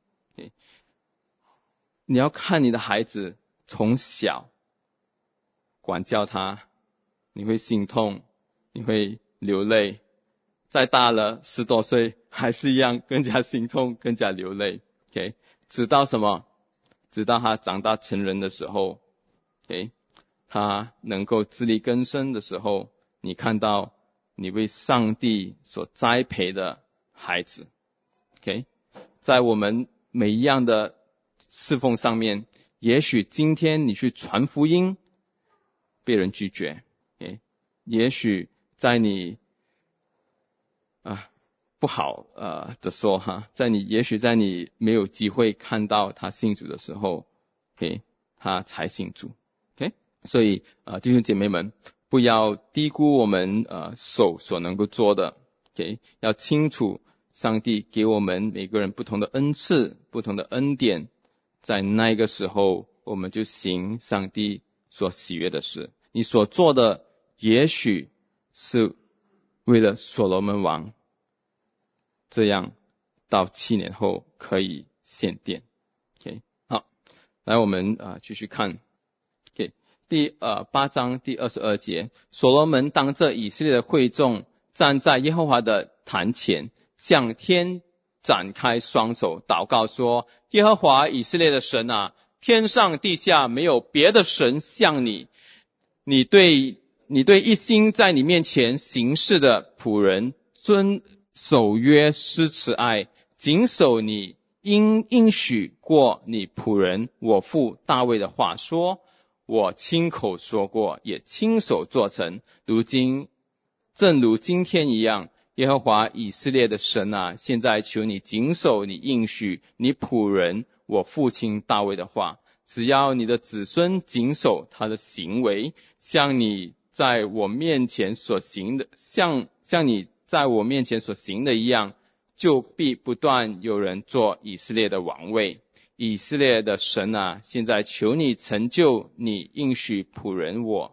你要看你的孩子从小管教他，你会心痛，你会流泪，再大了10多岁还是一样，更加心痛，更加流泪。OK， 直到什么？直到他长大成人的时候，OK， 他能够自力更生的时候，你看到你为上帝所栽培的孩子。OK， 在我们每一样的侍奉上面，也许今天你去传福音被人拒绝，也许在你不好的说哈，也许在你没有机会看到他信主的时候他才信主。所以弟兄姐妹们，不要低估我们手所能够做的。要清楚上帝给我们每个人不同的恩赐，不同的恩典，在那个时候我们就行上帝所喜悦的事。你所做的也许是为了所罗门王，这样到7年后可以献殿。好，来我们继续看第8章第22节，所罗门当着以色列的会众，站在耶和华的坛前，向天展开双手，祷告说：耶和华以色列的神啊，天上地下没有别的神像你。你对一心在你面前行事的仆人遵守约施慈爱，谨守你应许过你仆人我父大卫的话，说我亲口说过，也亲手做成，如今正如今天一样。耶和华以色列的神啊，现在求你谨守你应许你仆人我父亲大卫的话，只要你的子孙谨守他的行为，像你在我面前所行的，像你在我面前所行的一样，就必不断有人做以色列的王位。以色列的神啊，现在求你成就你应许仆人我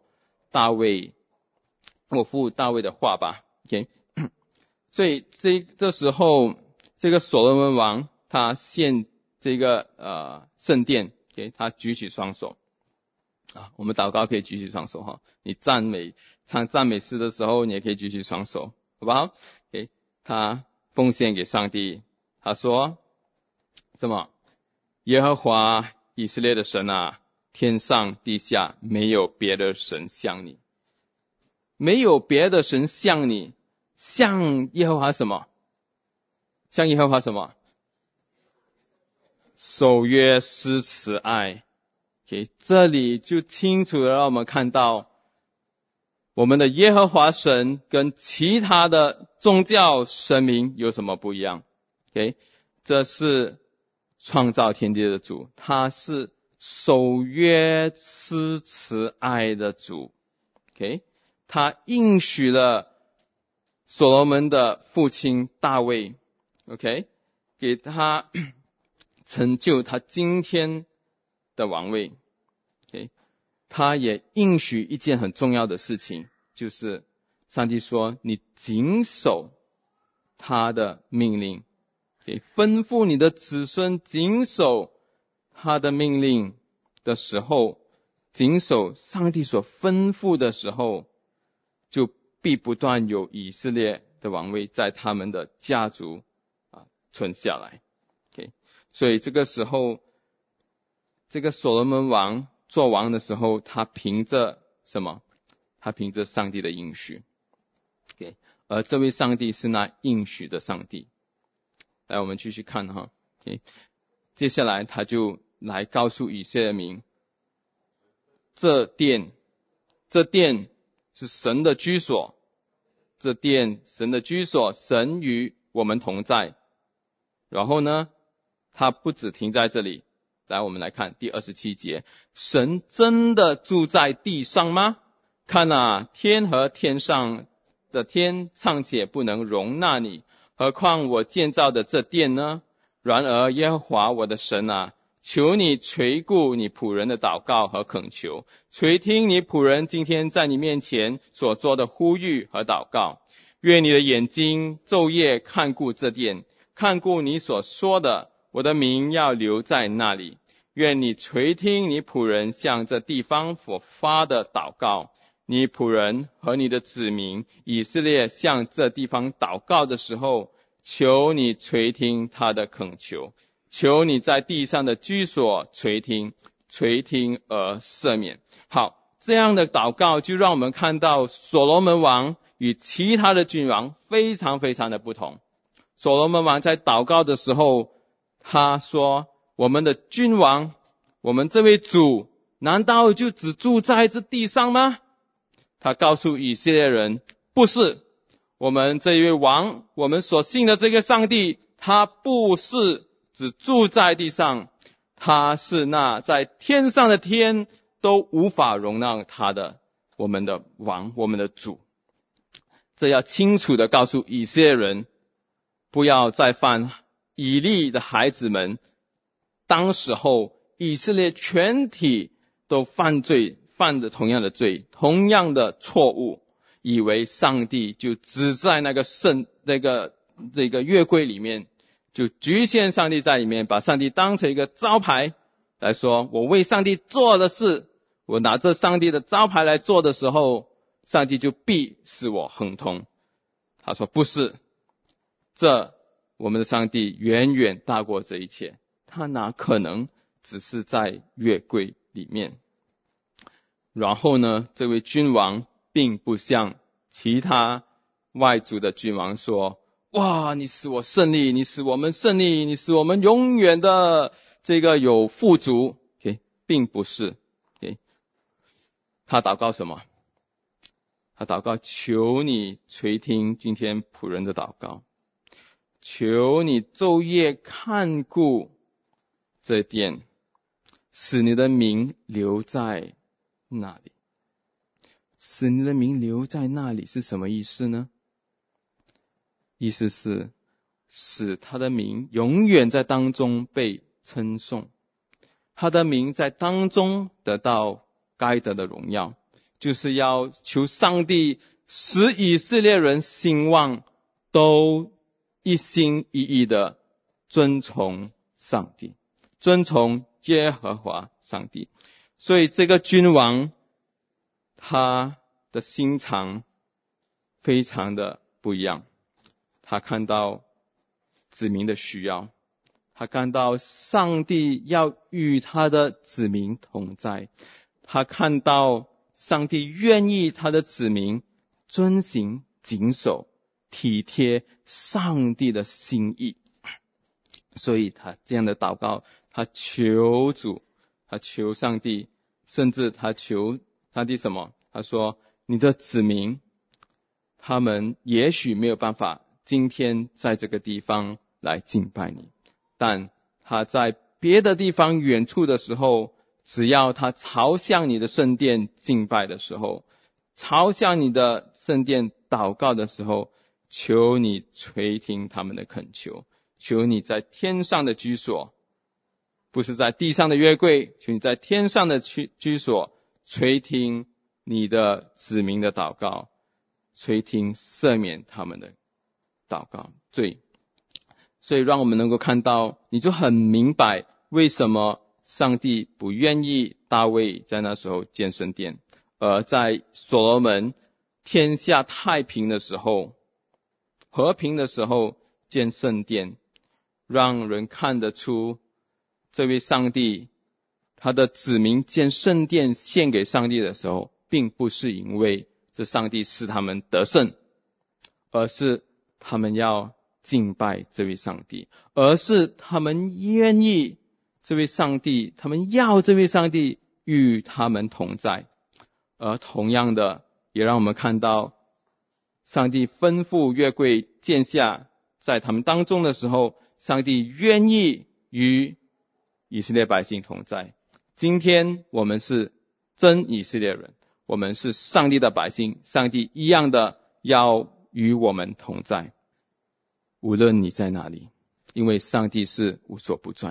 父大卫的话吧。所以这时候这个所罗门王他献这个圣殿，他举起双手我们祷告可以举起双手哈，你唱赞美诗的时候你也可以举起双手，好不好？他奉献给上帝，他说什么？耶和华以色列的神啊，天上地下没有别的神像你，没有别的神像你。像耶和华什么？像耶和华什么？守约施慈爱。这里就清楚的让我们看到我们的耶和华神跟其他的宗教神明有什么不一样。这是创造天地的主，他是守约施慈爱的主。他应许了所罗门的父亲大卫给他成就他今天的王位。他也应许一件很重要的事情，就是上帝说你谨守他的命令，吩咐你的子孙谨守他的命令的时候，谨守上帝所吩咐的时候，就必不断有以色列的王位在他们的家族存下来。所以这个时候，这个所罗门王做王的时候，他凭着什么？他凭着上帝的应许。而这位上帝是那应许的上帝。来，我们继续看哈。接下来他就来告诉以色列民，这殿是神的居所，这殿神的居所，神与我们同在。然后呢，他不只停在这里。来，我们来看第27节，神真的住在地上吗？看啊，天和天上的天尚且不能容纳你，何况我建造的这殿呢？然而耶和华我的神啊， 求你垂顾你仆人的祷告和恳求，垂听你仆人今天在你面前所做的呼吁和祷告。愿你的眼睛昼夜看顾这殿，看顾你所说的，我的名要留在那里。愿你垂听你仆人向这地方所发的祷告，你仆人和你的子民以色列向这地方祷告的时候，求你垂听他的恳求，求你在地上的居所垂听而赦免。好，这样的祷告就让我们看到所罗门王与其他的君王非常非常的不同。所罗门王在祷告的时候，他说，我们的君王，我们这位主，难道就只住在这地上吗？他告诉以色列人，不是，我们这一位王，我们所信的这个上帝，他不是只住在地上，他是那在天上的天都无法容纳他的，我们的王，我们的主。这要清楚地告诉以色列人，不要再犯以利的孩子们当时候以色列全体都犯的同样的罪，同样的错误，以为上帝就只在那个这个约柜里面，就局限上帝在里面，把上帝当成一个招牌来说，我为上帝做的事，我拿着上帝的招牌来做的时候，上帝就必使我亨通。他说不是，我们的上帝远远大过这一切，他哪可能只是在约柜里面。然后呢，这位君王并不像其他外族的君王说，哇，你使我胜利，你使我们胜利，你使我们永远的这个有富足，并不是。他祷告什么？他祷告，求你垂听今天仆人的祷告，求你昼夜看顾这殿，使你的名留在那里。使你的名留在那里是什么意思呢？意思是使他的名永远在当中被称颂，他的名在当中得到该得的荣耀，就是要求上帝使以色列人兴旺，都一心一意的遵从上帝，遵从耶和华上帝。所以这个君王他的心肠非常的不一样，他看到子民的需要，他看到上帝要与他的子民同在，他看到上帝愿意他的子民遵行谨守，体贴上帝的心意。所以他这样的祷告，他求主，他求上帝，甚至他求上帝什么？他说，你的子民他们也许没有办法今天在这个地方来敬拜你，但他在别的地方远处的时候，只要他朝向你的圣殿敬拜的时候，朝向你的圣殿祷告的时候，求你垂听他们的恳求，求你在天上的居所，不是在地上的约柜，求你在天上的居所垂听你的子民的祷告，垂听赦免他们的祷告罪。所以让我们能够看到，你就很明白为什么上帝不愿意大卫在那时候建圣殿，而在所罗门天下太平的时候，和平的时候建圣殿，让人看得出这位上帝他的子民建圣殿献给上帝的时候，并不是因为这上帝使他们得胜，而是他们要敬拜这位上帝，而是他们愿意这位上帝，他们要这位上帝与他们同在。而同样的，也让我们看到上帝吩咐约柜建下在他们当中的时候，上帝愿意与以色列百姓同在。今天我们是真以色列人，我们是上帝的百姓，上帝一样的要与我们同在，无论你在哪里，因为上帝是无所不在的。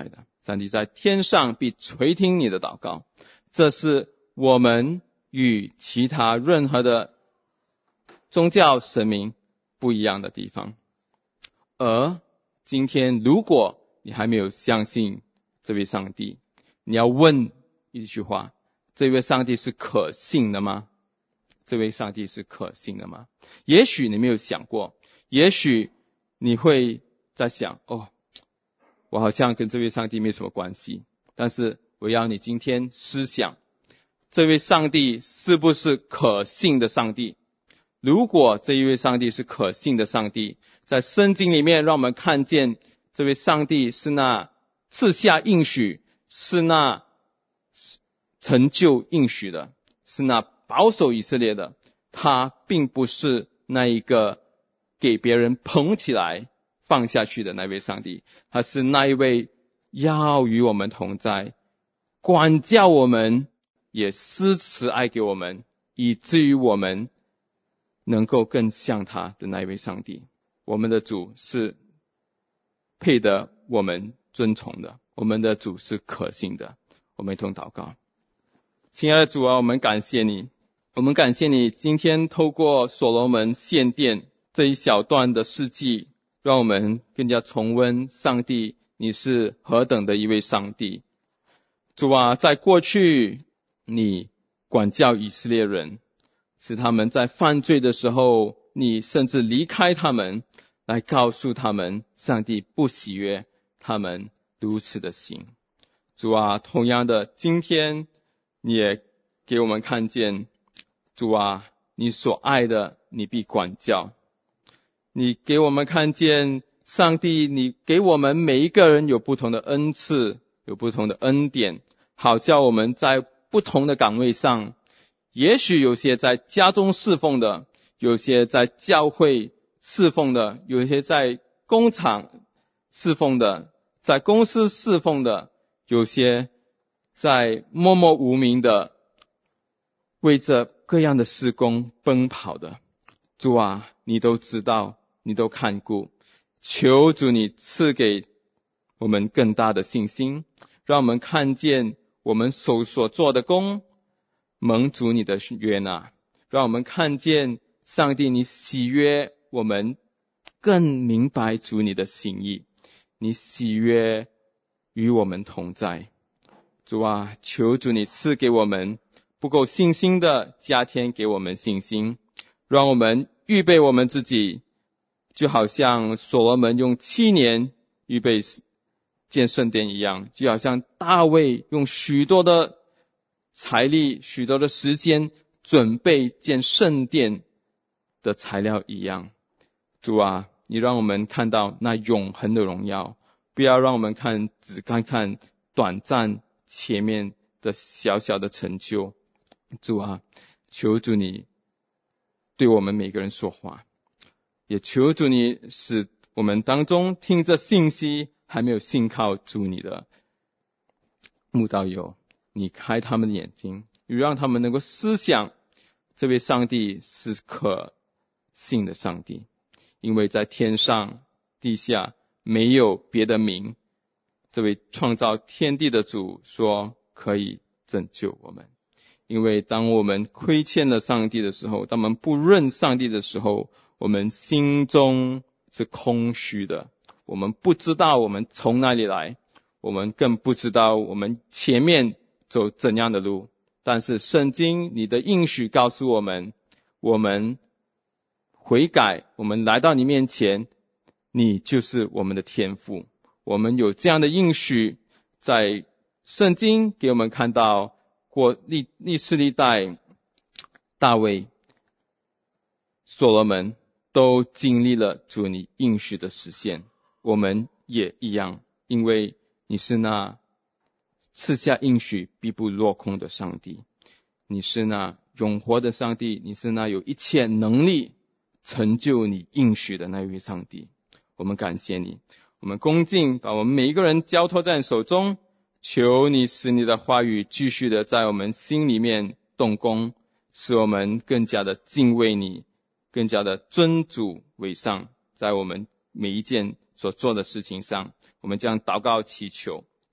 上帝在天上必垂听你的祷告。这是我们与其他任何的宗教神明不一样的地方。而今天如果你还没有相信这位上帝，你要问一句话，这位上帝是可信的吗？这位上帝是可信的吗？也许你没有想过，也许你会在想，我好像跟这位上帝没什么关系。但是我要你今天思想，这位上帝是不是可信的上帝？如果这一位上帝是可信的上帝，在圣经里面让我们看见这位上帝是那赐下应许，是那成就应许的，是那保守以色列的。他并不是那一个给别人捧起来放下去的那位上帝，他是那一位要与我们同在，管教我们，也施慈爱给我们，以至于我们能够更像他的那一位上帝。我们的主是配得我们尊崇的，我们的主是可信的。我们一同祷告。亲爱的主啊，我们感谢你，我们感谢你今天透过所罗门献殿这一小段的事迹，让我们更加重温上帝你是何等的一位上帝。主啊，在过去你管教以色列人，使他们在犯罪的时候，你甚至离开他们，来告诉他们上帝不喜悦他们如此的行。主啊，同样的，今天你也给我们看见，主啊，你所爱的你必管教。你给我们看见上帝，你给我们每一个人有不同的恩赐，有不同的恩典，好叫我们在不同的岗位上，也许有些在家中侍奉的，有些在教会侍奉的，有些在工厂侍奉的，在公司侍奉的，有些在默默无名的为着各样的事工奔跑的。主啊，你都知道，你都看顾，求主你赐给我们更大的信心，让我们看见我们手所做的工蒙主你的悦纳，让我们看见上帝你喜悦我们，更明白主你的心意，你喜悦与我们同在。主啊，求主你赐给我们不够信心的，加添给我们信心，让我们预备我们自己，就好像所罗门用7年预备建圣殿一样，就好像大卫用许多的财力，许多的时间准备建圣殿的材料一样。主啊，你让我们看到那永恒的荣耀，不要让我们只看短暂前面的小小的成就。主啊，求主你对我们每个人说话，也求主你使我们当中听着信息还没有信靠主你的慕道友，你开他们的眼睛，也让他们能够思想这位上帝是可信的上帝，因为在天上地下没有别的名，这位创造天地的主说可以拯救我们。因为当我们亏欠了上帝的时候，当我们不认上帝的时候，我们心中是空虚的，我们不知道我们从哪里来，我们更不知道我们前面走怎样的路。但是圣经你的应许告诉我们，我们悔改，我们来到你面前，你就是我们的天父。我们有这样的应许，在圣经给我们看到过历世历代，大卫、所罗门都经历了主你应许的实现，我们也一样，因为你是那赐下应许必不落空的上帝，你是那永活的上帝，你是那有一切能力成就你应许的那位上帝。我们感谢你，我们恭敬把我们每一个人交托在你手中，求你使你的话语继续的在我们心里面动工，使我们更加的敬畏你，更加的尊主为上，在我们每一件所做的事情上，我们将祷告祈求，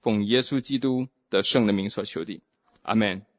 奉耶稣基督的圣的名所求的，阿们。